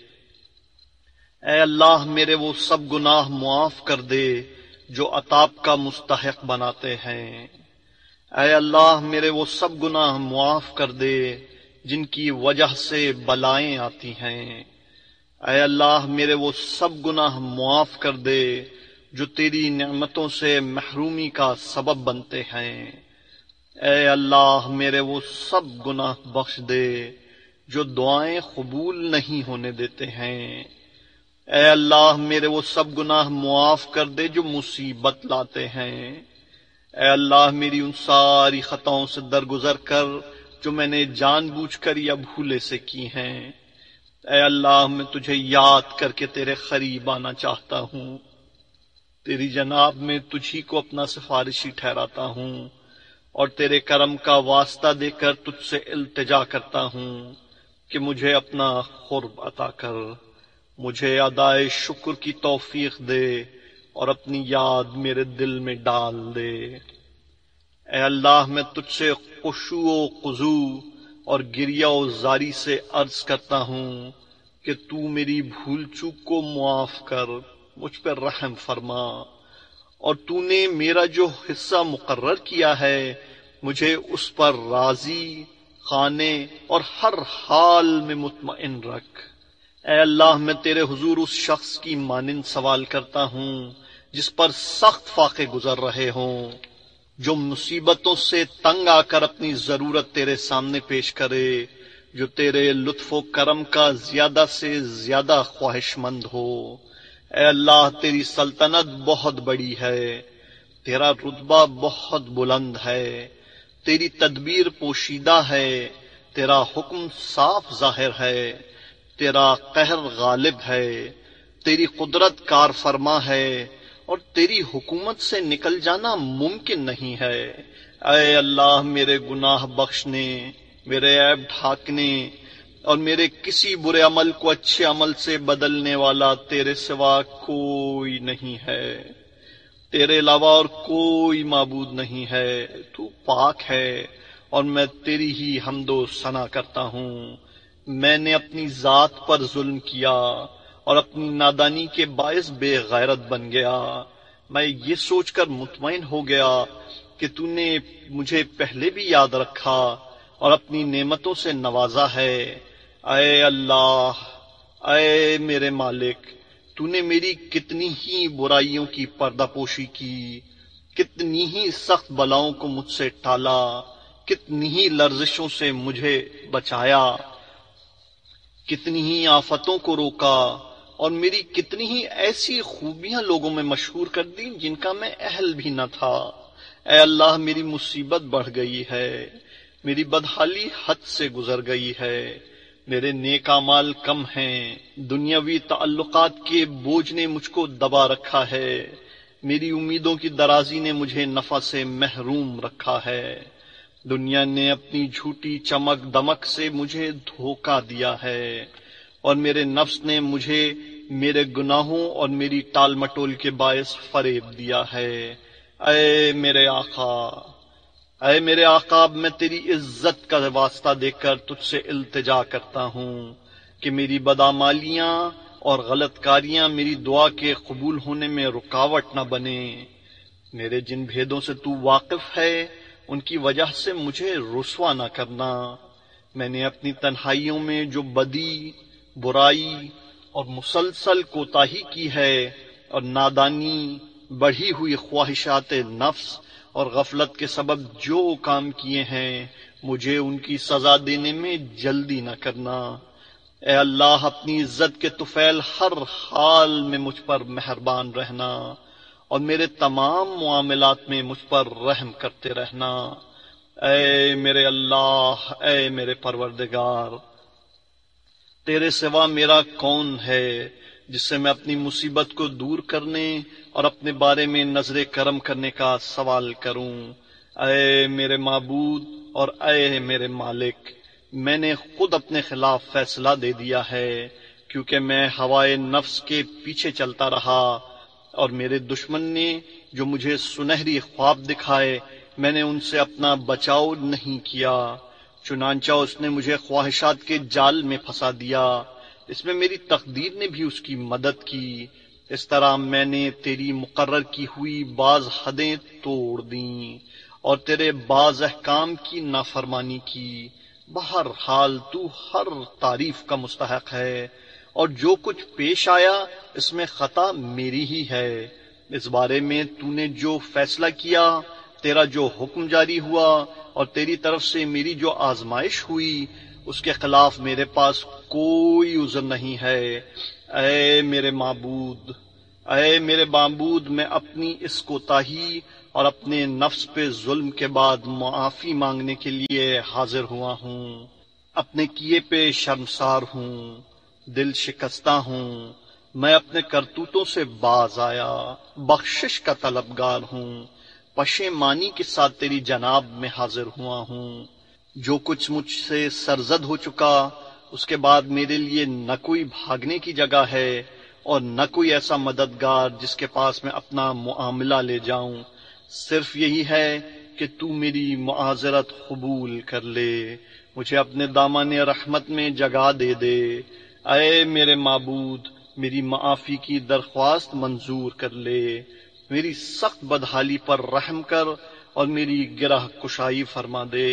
اے اللہ میرے وہ سب گناہ معاف کر دے جو عطاب کا مستحق بناتے ہیں، اے اللہ میرے وہ سب گناہ معاف کر دے جن کی وجہ سے بلائیں آتی ہیں، اے اللہ میرے وہ سب گناہ معاف کر دے جو تیری نعمتوں سے محرومی کا سبب بنتے ہیں، اے اللہ میرے وہ سب گناہ بخش دے جو دعائیں قبول نہیں ہونے دیتے ہیں، اے اللہ میرے وہ سب گناہ معاف کر دے جو مصیبت لاتے ہیں، اے اللہ میری ان ساری خطاؤں سے درگزر کر جو میں نے جان بوجھ کر یا بھولے سے کی ہیں، اے اللہ میں تجھے یاد کر کے تیرے قریب آنا چاہتا ہوں، تیری جناب میں تجھی کو اپنا سفارشی ٹھہراتا ہوں اور تیرے کرم کا واسطہ دے کر تجھ سے التجا کرتا ہوں کہ مجھے اپنا قرب عطا کر، مجھے ادائے شکر کی توفیق دے اور اپنی یاد میرے دل میں ڈال دے۔ اے اللہ میں تجھ سے خشوع و خضوع اور گریہ و زاری سے عرض کرتا ہوں کہ تو میری بھول چوک کو معاف کر، مجھ پر رحم فرما، اور تو نے میرا جو حصہ مقرر کیا ہے مجھے اس پر راضی، قانے اور ہر حال میں مطمئن رکھ۔ اے اللہ میں تیرے حضور اس شخص کی مانند سوال کرتا ہوں جس پر سخت فاقے گزر رہے ہوں، جو مصیبتوں سے تنگ آ کر اپنی ضرورت تیرے سامنے پیش کرے، جو تیرے لطف و کرم کا زیادہ سے زیادہ خواہش مند ہو۔ اے اللہ تیری سلطنت بہت بڑی ہے، تیرا رتبہ بہت بلند ہے، تیری تدبیر پوشیدہ ہے، تیرا حکم صاف ظاہر ہے، تیرا قہر غالب ہے، تیری قدرت کار فرما ہے اور تیری حکومت سے نکل جانا ممکن نہیں ہے۔ اے اللہ میرے گناہ بخشنے، میرے عیب ڈھانکنے اور میرے کسی برے عمل کو اچھے عمل سے بدلنے والا تیرے سوا کوئی نہیں ہے، تیرے علاوہ اور کوئی معبود نہیں ہے، تو پاک ہے اور میں تیری ہی حمد و ثنا کرتا ہوں۔ میں نے اپنی ذات پر ظلم کیا اور اپنی نادانی کے باعث بے غیرت بن گیا، میں یہ سوچ کر مطمئن ہو گیا کہ تو نے مجھے پہلے بھی یاد رکھا اور اپنی نعمتوں سے نوازا ہے۔ اے اللہ، اے میرے مالک، تو نے میری کتنی ہی برائیوں کی پردہ پوشی کی، کتنی ہی سخت بلاؤں کو مجھ سے ٹالا، کتنی ہی لرزشوں سے مجھے بچایا، کتنی ہی آفتوں کو روکا اور میری کتنی ہی ایسی خوبیاں لوگوں میں مشہور کر دی جن کا میں اہل بھی نہ تھا۔ اے اللہ میری مصیبت بڑھ گئی ہے، میری بدحالی حد سے گزر گئی ہے، میرے نیک اعمال کم ہیں، دنیاوی تعلقات کے بوجھ نے مجھ کو دبا رکھا ہے، میری امیدوں کی درازی نے مجھے نفع سے محروم رکھا ہے، دنیا نے اپنی جھوٹی چمک دمک سے مجھے دھوکہ دیا ہے اور میرے نفس نے مجھے میرے گناہوں اور میری ٹال مٹول کے باعث فریب دیا ہے۔ اے میرے آقا، اے میرے آقا، اب میں تیری عزت کا واسطہ دے کر تجھ سے التجا کرتا ہوں کہ میری بدعمالیاں اور غلط کاریاں میری دعا کے قبول ہونے میں رکاوٹ نہ بنے۔ میرے جن بھیدوں سے تو واقف ہے ان کی وجہ سے مجھے رسوا نہ کرنا۔ میں نے اپنی تنہائیوں میں جو بدی، برائی اور مسلسل کوتاہی کی ہے، اور نادانی، بڑھی ہوئی خواہشات نفس اور غفلت کے سبب جو کام کیے ہیں مجھے ان کی سزا دینے میں جلدی نہ کرنا۔ اے اللہ، اپنی عزت کے طفیل، ہر حال میں مجھ پر مہربان رہنا اور میرے تمام معاملات میں مجھ پر رحم کرتے رہنا۔ اے میرے اللہ، اے میرے پروردگار، تیرے سوا میرا کون ہے جس سے میں اپنی مصیبت کو دور کرنے اور اپنے بارے میں نظر کرم کرنے کا سوال کروں۔ اے میرے معبود اور اے میرے مالک، میں نے خود اپنے خلاف فیصلہ دے دیا ہے، کیونکہ میں ہوائے نفس کے پیچھے چلتا رہا، اور میرے دشمن نے جو مجھے سنہری خواب دکھائے میں نے ان سے اپنا بچاؤ نہیں کیا، چنانچہ اس نے مجھے خواہشات کے جال میں پھنسا دیا، اس میں میری تقدیر نے بھی اس کی مدد کی، اس طرح میں نے تیری مقرر کی ہوئی بعض حدیں توڑ دیں اور تیرے بعض احکام کی نافرمانی کی۔ بہرحال تو ہر تعریف کا مستحق ہے، اور جو کچھ پیش آیا اس میں خطا میری ہی ہے۔ اس بارے میں تو نے جو فیصلہ کیا، تیرا جو حکم جاری ہوا اور تیری طرف سے میری جو آزمائش ہوئی، اس کے خلاف میرے پاس کوئی عذر نہیں ہے۔ اے میرے معبود، اے میرے معبود، میں اپنی اس کوتاہی اور اپنے نفس پہ ظلم کے بعد معافی مانگنے کے لیے حاضر ہوا ہوں۔ اپنے کیے پہ شرمسار ہوں، دل شکستہ ہوں، میں اپنے کرتوتوں سے باز آیا، بخشش کا طلبگار ہوں، پشیمانی کے ساتھ تیری جناب میں حاضر ہوا ہوں۔ جو کچھ مجھ سے سرزد ہو چکا، اس کے بعد میرے لیے نہ کوئی بھاگنے کی جگہ ہے اور نہ کوئی ایسا مددگار جس کے پاس میں اپنا معاملہ لے جاؤں، صرف یہی ہے کہ تو میری معذرت قبول کر لے، مجھے اپنے دامن رحمت میں جگہ دے دے۔ اے میرے معبود، میری معافی کی درخواست منظور کر لے، میری سخت بدحالی پر رحم کر اور میری گرہ کشائی فرما دے۔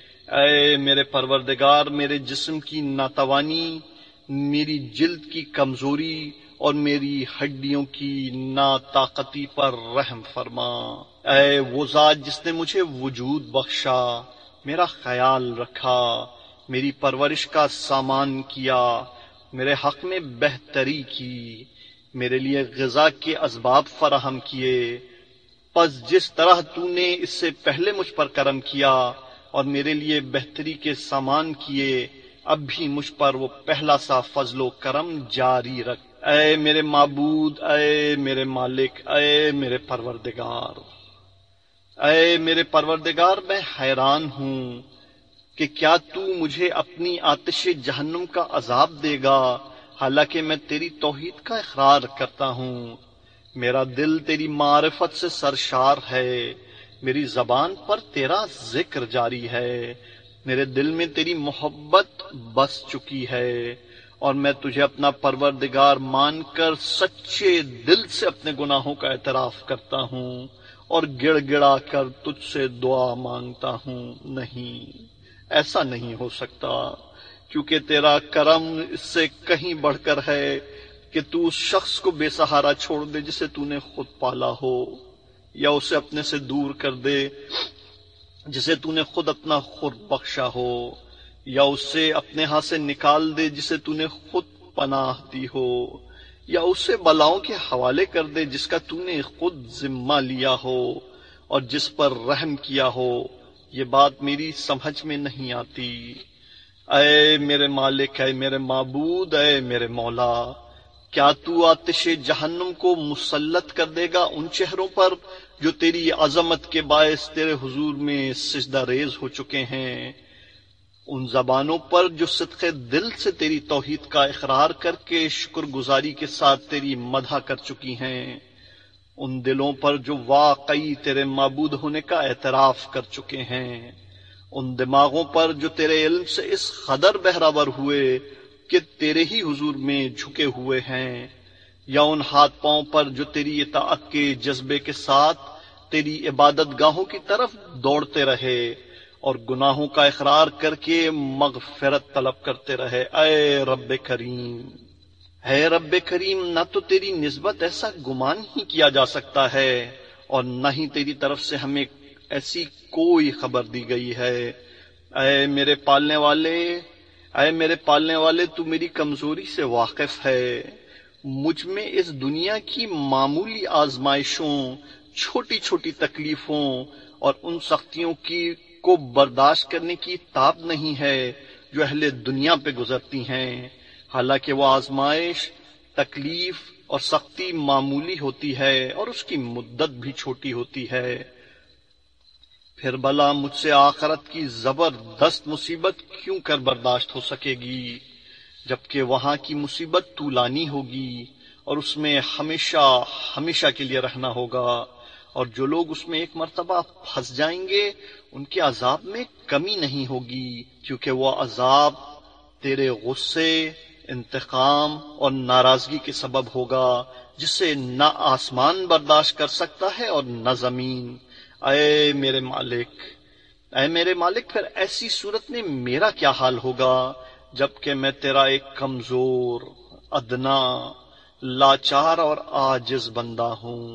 اے میرے پروردگار، میرے جسم کی ناتوانی، میری جلد کی کمزوری اور میری ہڈیوں کی ناطاقتی پر رحم فرما۔ اے وہ ذات جس نے مجھے وجود بخشا، میرا خیال رکھا، میری پرورش کا سامان کیا، میرے حق میں بہتری کی، میرے لیے غذا کے اسباب فراہم کیے، پس جس طرح تو نے اس سے پہلے مجھ پر کرم کیا اور میرے لیے بہتری کے سامان کیے، اب بھی مجھ پر وہ پہلا سا فضل و کرم جاری رکھ۔ اے میرے معبود، اے میرے مالک، اے میرے پروردگار، اے میرے پروردگار، میں حیران ہوں کہ کیا تو مجھے اپنی آتش جہنم کا عذاب دے گا، حالانکہ میں تیری توحید کا اقرار کرتا ہوں۔ میرا دل تیری معرفت سے سرشار ہے، میری زبان پر تیرا ذکر جاری ہے، میرے دل میں تیری محبت بس چکی ہے، اور میں تجھے اپنا پروردگار مان کر سچے دل سے اپنے گناہوں کا اعتراف کرتا ہوں اور گڑ گڑا کر تجھ سے دعا مانگتا ہوں۔ نہیں، ایسا نہیں ہو سکتا، کیونکہ تیرا کرم اس سے کہیں بڑھ کر ہے کہ تو اس شخص کو بے سہارا چھوڑ دے جسے تو نے خود پالا ہو، یا اسے اپنے سے دور کر دے جسے تو نے خود اپنا خرد بخشا ہو، یا اسے اپنے ہاں سے نکال دے جسے تو نے خود پناہ دی ہو، یا اسے بلاؤں کے حوالے کر دے جس کا تو نے خود ذمہ لیا ہو اور جس پر رحم کیا ہو۔ یہ بات میری سمجھ میں نہیں آتی۔ اے میرے مالک، اے میرے معبود، اے میرے مولا، کیا تو آتش جہنم کو مسلط کر دے گا ان چہروں پر جو تیری عظمت کے باعث تیرے حضور میں سجدہ ریز ہو چکے ہیں، ان زبانوں پر جو صدق دل سے تیری توحید کا اقرار کر کے شکر گزاری کے ساتھ تیری مدح کر چکی ہیں، ان دلوں پر جو واقعی تیرے معبود ہونے کا اعتراف کر چکے ہیں، ان دماغوں پر جو تیرے علم سے اس قدر بہراور ہوئے کہ تیرے ہی حضور میں جھکے ہوئے ہیں، یا ان ہاتھ پاؤں پر جو تیری اطاعت کے جذبے کے ساتھ تیری عبادت گاہوں کی طرف دوڑتے رہے اور گناہوں کا اقرار کر کے مغفرت طلب کرتے رہے۔ اے رب کریم، ہے رب کریم، نہ تو تیری نسبت ایسا گمان ہی کیا جا سکتا ہے اور نہ ہی تیری طرف سے ہمیں ایسی کوئی خبر دی گئی ہے۔ اے میرے پالنے والے اے میرے پالنے والے تو میری کمزوری سے واقف ہے۔ مجھ میں اس دنیا کی معمولی آزمائشوں، چھوٹی چھوٹی تکلیفوں اور ان سختیوں کی کو برداشت کرنے کی تاب نہیں ہے جو اہل دنیا پہ گزرتی ہیں، حالانکہ وہ آزمائش، تکلیف اور سختی معمولی ہوتی ہے اور اس کی مدت بھی چھوٹی ہوتی ہے۔ پھر بھلا مجھ سے آخرت کی زبردست مصیبت کیوں کر برداشت ہو سکے گی، جبکہ وہاں کی مصیبت طولانی ہوگی اور اس میں ہمیشہ ہمیشہ کے لیے رہنا ہوگا، اور جو لوگ اس میں ایک مرتبہ پھنس جائیں گے ان کے عذاب میں کمی نہیں ہوگی، کیونکہ وہ عذاب تیرے غصے، انتقام اور ناراضگی کے سبب ہوگا جسے نہ آسمان برداشت کر سکتا ہے اور نہ زمین۔ اے میرے مالک اے میرے مالک پھر ایسی صورت میں میرا کیا حال ہوگا جبکہ میں تیرا ایک کمزور، ادنا، لاچار اور عاجز بندہ ہوں۔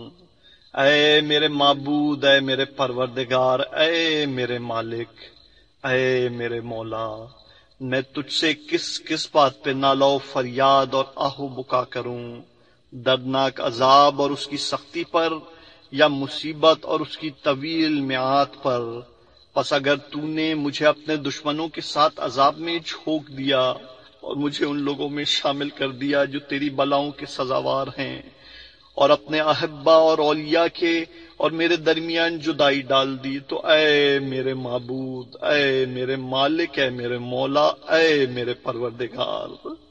اے میرے معبود، اے میرے پروردگار، اے میرے مالک، اے میرے مولا، میں تجھ سے کس کس بات پہ نالو فریاد اور آہو بکا کروں، دردناک عذاب اور اس کی سختی پر، یا مصیبت اور اس کی طویل میعاد پر؟ پس اگر تو نے مجھے اپنے دشمنوں کے ساتھ عذاب میں جھونک دیا اور مجھے ان لوگوں میں شامل کر دیا جو تیری بلاؤں کے سزاوار ہیں، اور اپنے احبا اور اولیاء کے اور میرے درمیان جدائی ڈال دی، تو اے میرے معبود، اے میرے مالک، اے میرے مولا، اے میرے پروردگار،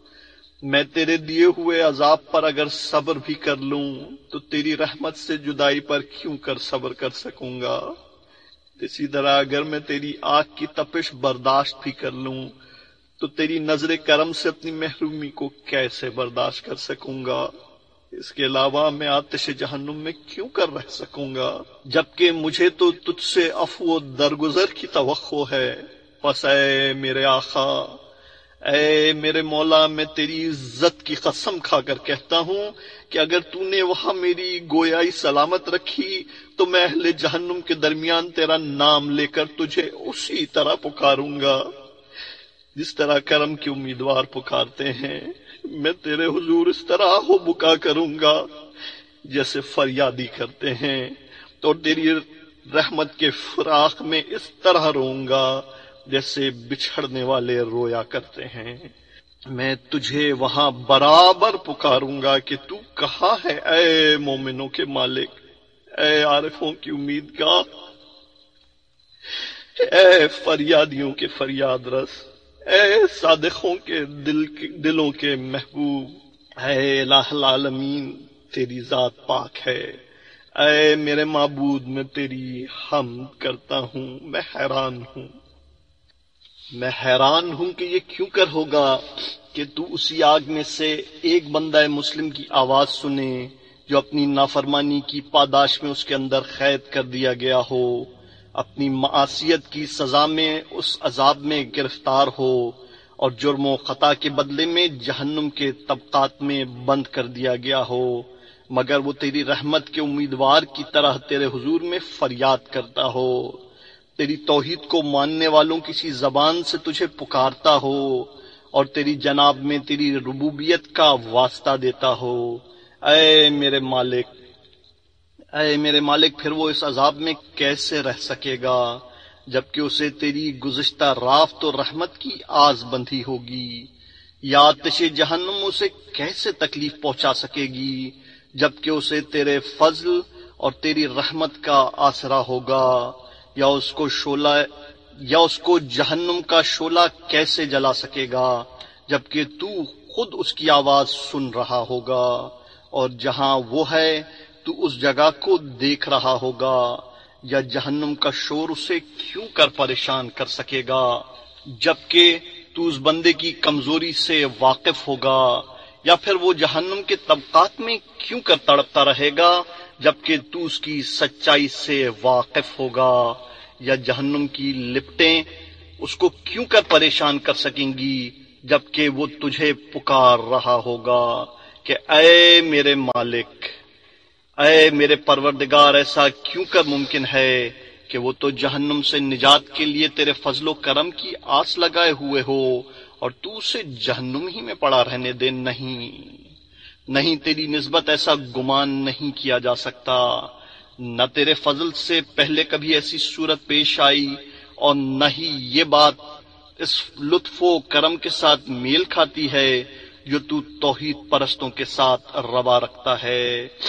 میں تیرے دیے ہوئے عذاب پر اگر صبر بھی کر لوں تو تیری رحمت سے جدائی پر کیوں کر صبر کر سکوں گا؟ اسی طرح اگر میں تیری آگ کی تپش برداشت بھی کر لوں تو تیری نظر کرم سے اپنی محرومی کو کیسے برداشت کر سکوں گا؟ اس کے علاوہ میں آتش جہنم میں کیوں کر رہ سکوں گا، جبکہ مجھے تو تجھ سے عفو و درگزر کی توقع ہے۔ پس اے میرے آقا، اے میرے مولا، میں تیری عزت کی قسم کھا کر کہتا ہوں کہ اگر تو نے وہاں میری گویائی سلامت رکھی تو میں اہل جہنم کے درمیان تیرا نام لے کر تجھے اسی طرح پکاروں گا جس طرح کرم کے امیدوار پکارتے ہیں۔ میں تیرے حضور اس طرح ہو بکا کروں گا جیسے فریادی کرتے ہیں، تو تیری رحمت کے فراق میں اس طرح روں گا جیسے بچھڑنے والے رویا کرتے ہیں۔ میں تجھے وہاں برابر پکاروں گا کہ تو کہاں ہے، اے مومنوں کے مالک، اے عارفوں کی امید گاہ، اے فریادیوں کے فریاد رس، اے صادقوں کے دل دلوں کے محبوب، اے الہ العالمین، تیری ذات پاک ہے۔ اے میرے معبود، میں تیری حمد کرتا ہوں، میں حیران ہوں میں حیران ہوں کہ یہ کیوں کر ہوگا کہ تو اسی آگ میں سے ایک بندہ مسلم کی آواز سنے جو اپنی نافرمانی کی پاداش میں اس کے اندر قید کر دیا گیا ہو، اپنی معصیت کی سزا میں اس عذاب میں گرفتار ہو اور جرم و خطا کے بدلے میں جہنم کے طبقات میں بند کر دیا گیا ہو، مگر وہ تیری رحمت کے امیدوار کی طرح تیرے حضور میں فریاد کرتا ہو، تیری توحید کو ماننے والوں کسی زبان سے تجھے پکارتا ہو اور تیری جناب میں تیری ربوبیت کا واسطہ دیتا ہو۔ اے میرے مالک اے میرے مالک پھر وہ اس عذاب میں کیسے رہ سکے گا جبکہ اسے تیری گزشتہ رافت و رحمت کی آس بندھی ہوگی، یا آتش جہنم اسے کیسے تکلیف پہنچا سکے گی جبکہ اسے تیرے فضل اور تیری رحمت کا آسرا ہوگا، یا اس کو شعلہ یا اس کو جہنم کا شعلہ کیسے جلا سکے گا جبکہ تو خود اس کی آواز سن رہا ہوگا، اور جہاں وہ ہے تو اس جگہ کو دیکھ رہا ہوگا، یا جہنم کا شور اسے کیوں کر پریشان کر سکے گا جبکہ تو اس بندے کی کمزوری سے واقف ہوگا، یا پھر وہ جہنم کے طبقات میں کیوں کر تڑپتا رہے گا جبکہ تو اس کی سچائی سے واقف ہوگا، یا جہنم کی لپٹیں اس کو کیوں کر پریشان کر سکیں گی جبکہ وہ تجھے پکار رہا ہوگا کہ اے میرے مالک، اے میرے پروردگار، ایسا کیوں کر ممکن ہے کہ وہ تو جہنم سے نجات کے لیے تیرے فضل و کرم کی آس لگائے ہوئے ہو اور تو اسے جہنم ہی میں پڑا رہنے دے؟ نہیں نہیں، تیری نسبت ایسا گمان نہیں کیا جا سکتا، نہ تیرے فضل سے پہلے کبھی ایسی صورت پیش آئی اور نہ ہی یہ بات اس لطف و کرم کے ساتھ میل کھاتی ہے جو تو توحید پرستوں کے ساتھ روا رکھتا ہے۔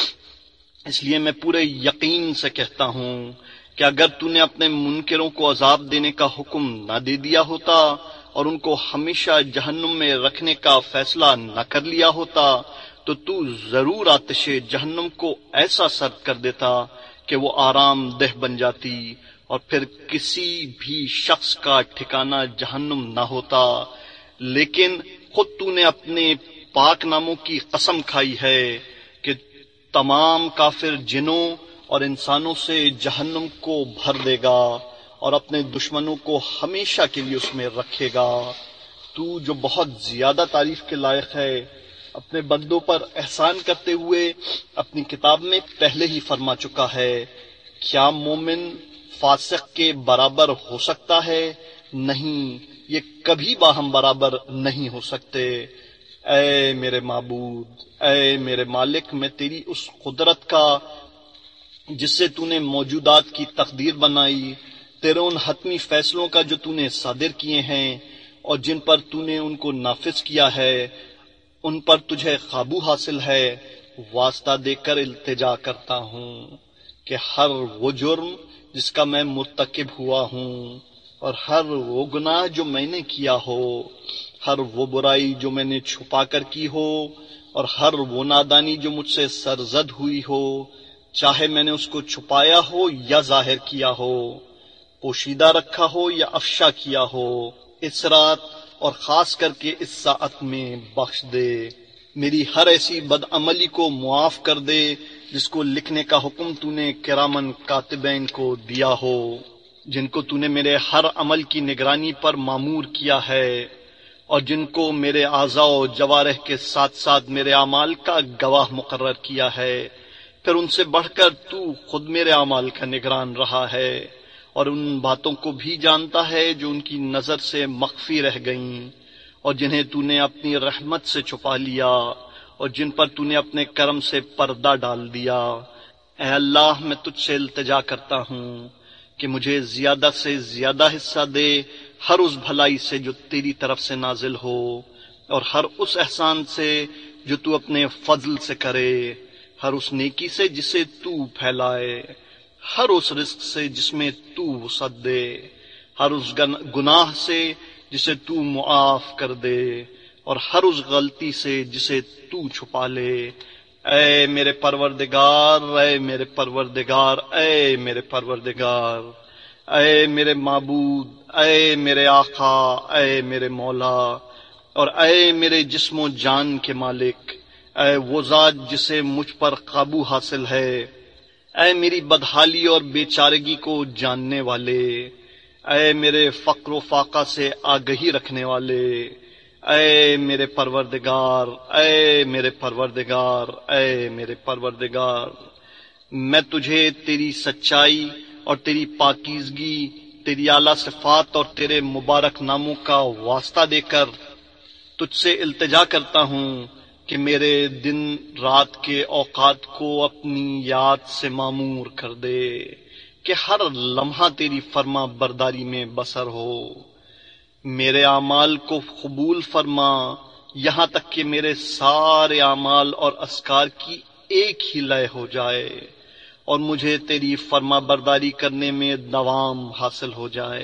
اس لیے میں پورے یقین سے کہتا ہوں کہ اگر تو نے اپنے منکروں کو عذاب دینے کا حکم نہ دے دیا ہوتا اور ان کو ہمیشہ جہنم میں رکھنے کا فیصلہ نہ کر لیا ہوتا تو تو ضرور آتش جہنم کو ایسا سرد کر دیتا کہ وہ آرام دہ بن جاتی اور پھر کسی بھی شخص کا ٹھکانہ جہنم نہ ہوتا۔ لیکن خود تو نے اپنے پاک ناموں کی قسم کھائی ہے کہ تمام کافر جنوں اور انسانوں سے جہنم کو بھر دے گا اور اپنے دشمنوں کو ہمیشہ کے لیے اس میں رکھے گا۔ تو جو بہت زیادہ تعریف کے لائق ہے، اپنے بندوں پر احسان کرتے ہوئے اپنی کتاب میں پہلے ہی فرما چکا ہے۔ کیا مومن فاسق کے برابر ہو سکتا ہے؟ نہیں، یہ کبھی باہم برابر نہیں ہو سکتے۔ اے میرے معبود، اے میرے مالک، میں تیری اس قدرت کا جس سے تو نے موجودات کی تقدیر بنائی، تیرے ان حتمی فیصلوں کا جو تو نے صادر کیے ہیں اور جن پر تو نے ان کو نافذ کیا ہے، ان پر تجھے قابو حاصل ہے، واسطہ دے کر التجا کرتا ہوں کہ ہر وہ جرم جس کا میں مرتکب ہوا ہوں اور ہر وہ گناہ جو میں نے کیا ہو، ہر وہ برائی جو میں نے چھپا کر کی ہو اور ہر وہ نادانی جو مجھ سے سرزد ہوئی ہو، چاہے میں نے اس کو چھپایا ہو یا ظاہر کیا ہو، پوشیدہ رکھا ہو یا افشا کیا ہو، اس رات اور خاص کر کے اس ساعت میں بخش دے۔ میری ہر ایسی بدعملی کو معاف کر دے جس کو لکھنے کا حکم تو نے کرامن کاتبین کو دیا ہو، جن کو تو نے میرے ہر عمل کی نگرانی پر مامور کیا ہے اور جن کو میرے اعضاء و جوارح کے ساتھ ساتھ میرے اعمال کا گواہ مقرر کیا ہے۔ پھر ان سے بڑھ کر تو خود میرے اعمال کا نگران رہا ہے اور ان باتوں کو بھی جانتا ہے جو ان کی نظر سے مخفی رہ گئیں اور جنہیں تو نے اپنی رحمت سے چھپا لیا اور جن پر تو نے اپنے کرم سے پردہ ڈال دیا۔ اے اللہ، میں تجھ سے التجا کرتا ہوں کہ مجھے زیادہ سے زیادہ حصہ دے ہر اس بھلائی سے جو تیری طرف سے نازل ہو اور ہر اس احسان سے جو تو اپنے فضل سے کرے، ہر اس نیکی سے جسے تو پھیلائے، ہر اس رزق سے جس میں تو وسعت دے، ہر اس گناہ سے جسے تو معاف کر دے اور ہر اس غلطی سے جسے تو چھپا لے۔ اے میرے پروردگار، اے میرے پروردگار، اے میرے پروردگار، اے میرے معبود، اے میرے آقا، اے میرے مولا اور اے میرے جسم و جان کے مالک، اے وہ ذات جسے مجھ پر قابو حاصل ہے، اے میری بدحالی اور بے چارگی کو جاننے والے، اے میرے فقر و فاقہ سے آگہی رکھنے والے، اے میرے پروردگار، اے میرے پروردگار، اے میرے پروردگار، میں تجھے تیری سچائی اور تیری پاکیزگی، تیری اعلیٰ صفات اور تیرے مبارک ناموں کا واسطہ دے کر تجھ سے التجا کرتا ہوں کہ میرے دن رات کے اوقات کو اپنی یاد سے معمور کر دے، کہ ہر لمحہ تیری فرما برداری میں بسر ہو۔ میرے اعمال کو قبول فرما، یہاں تک کہ میرے سارے اعمال اور اذکار کی ایک ہی لے ہو جائے اور مجھے تیری فرما برداری کرنے میں دوام حاصل ہو جائے۔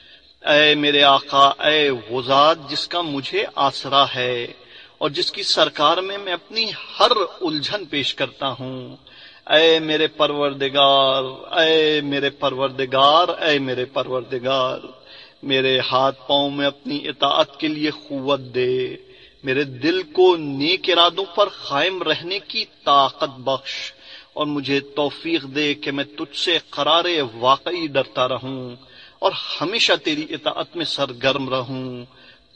اے میرے آقا، اے وہ ذات جس کا مجھے آسرا ہے اور جس کی سرکار میں میں اپنی ہر الجھن پیش کرتا ہوں، اے میرے پروردگار، اے میرے پروردگار، اے میرے پروردگار، میرے ہاتھ پاؤں میں اپنی اطاعت کے لیے قوت دے، میرے دل کو نیک ارادوں پر قائم رہنے کی طاقت بخش اور مجھے توفیق دے کہ میں تجھ سے قرار واقعی ڈرتا رہوں اور ہمیشہ تیری اطاعت میں سرگرم رہوں،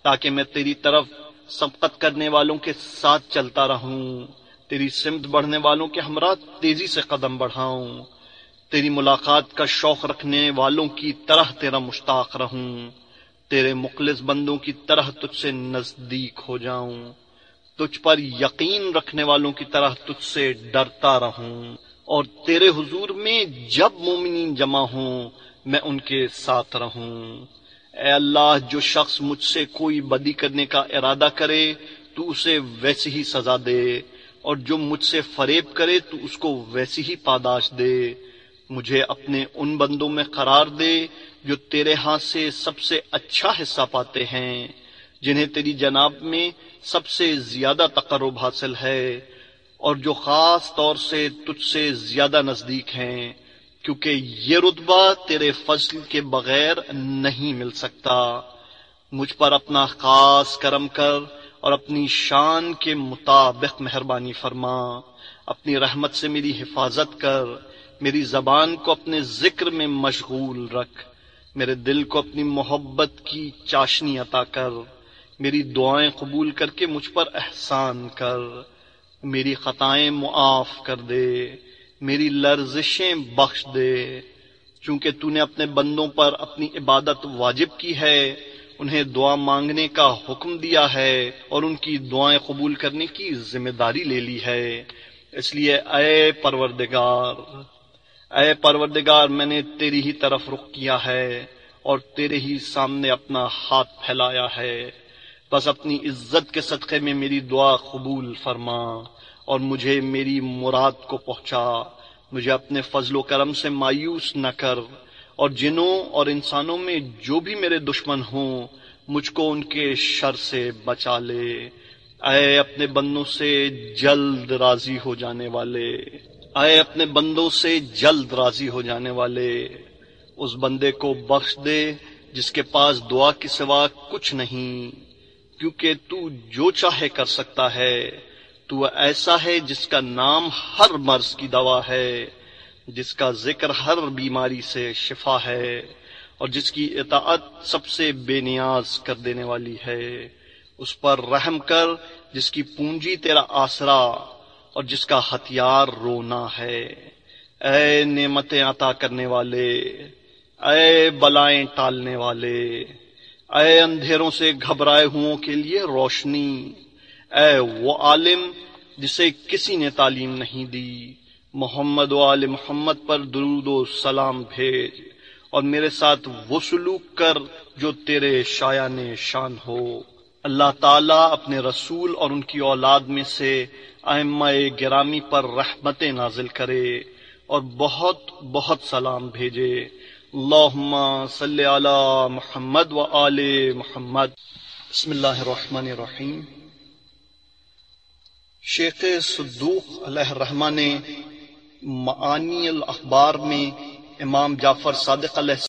تاکہ میں تیری طرف سبقت کرنے والوں کے ساتھ چلتا رہوں، تیری سمت بڑھنے والوں کے ہمراہ تیزی سے قدم بڑھاؤں، تیری ملاقات کا شوق رکھنے والوں کی طرح تیرا مشتاق رہوں، تیرے مخلص بندوں کی طرح تجھ سے نزدیک ہو جاؤں، تجھ پر یقین رکھنے والوں کی طرح تجھ سے ڈرتا رہوں، اور تیرے حضور میں جب مومنین جمع ہوں میں ان کے ساتھ رہوں۔ اے اللہ، جو شخص مجھ سے کوئی بدی کرنے کا ارادہ کرے تو اسے ویسی ہی سزا دے، اور جو مجھ سے فریب کرے تو اس کو ویسی ہی پاداش دے۔ مجھے اپنے ان بندوں میں قرار دے جو تیرے ہاں سے سب سے اچھا حصہ پاتے ہیں، جنہیں تیری جناب میں سب سے زیادہ تقرب حاصل ہے، اور جو خاص طور سے تجھ سے زیادہ نزدیک ہیں، کیونکہ یہ رتبہ تیرے فضل کے بغیر نہیں مل سکتا۔ مجھ پر اپنا خاص کرم کر اور اپنی شان کے مطابق مہربانی فرما، اپنی رحمت سے میری حفاظت کر، میری زبان کو اپنے ذکر میں مشغول رکھ، میرے دل کو اپنی محبت کی چاشنی عطا کر، میری دعائیں قبول کر کے مجھ پر احسان کر، میری خطائیں معاف کر دے، میری لرزشیں بخش دے، چونکہ تو نے اپنے بندوں پر اپنی عبادت واجب کی ہے، انہیں دعا مانگنے کا حکم دیا ہے اور ان کی دعائیں قبول کرنے کی ذمہ داری لے لی ہے۔ اس لیے اے پروردگار اے پروردگار میں نے تیری ہی طرف رخ کیا ہے اور تیرے ہی سامنے اپنا ہاتھ پھیلایا ہے، بس اپنی عزت کے صدقے میں میری دعا قبول فرما اور مجھے میری مراد کو پہنچا، مجھے اپنے فضل و کرم سے مایوس نہ کر، اور جنوں اور انسانوں میں جو بھی میرے دشمن ہوں مجھ کو ان کے شر سے بچا لے۔ اے اپنے بندوں سے جلد راضی ہو جانے والے اے اپنے بندوں سے جلد راضی ہو جانے والے اس بندے کو بخش دے جس کے پاس دعا کے سوا کچھ نہیں، کیونکہ تو جو چاہے کر سکتا ہے، تو ایسا ہے جس کا نام ہر مرض کی دوا ہے، جس کا ذکر ہر بیماری سے شفا ہے، اور جس کی اطاعت سب سے بے نیاز کر دینے والی ہے۔ اس پر رحم کر جس کی پونجی تیرا آسرا اور جس کا ہتھیار رونا ہے۔ اے نعمتیں عطا کرنے والے، اے بلائیں ٹالنے والے، اے اندھیروں سے گھبرائے ہوں کے لیے روشنی، اے وہ عالم جسے کسی نے تعلیم نہیں دی، محمد و آل محمد پر درود و سلام بھیج اور میرے ساتھ وہ سلوک کر جو تیرے شایان شان ہو۔ اللہ تعالیٰ اپنے رسول اور ان کی اولاد میں سے ائمہ گرامی پر رحمتیں نازل کرے اور بہت بہت سلام بھیجے۔ اللہم صلی علی محمد و آل محمد۔ بسم اللہ الرحمن الرحیم۔ شیخ صدوق علیہ الرحمہ نے معانی الاخبار میں امام جعفر صادق علیہ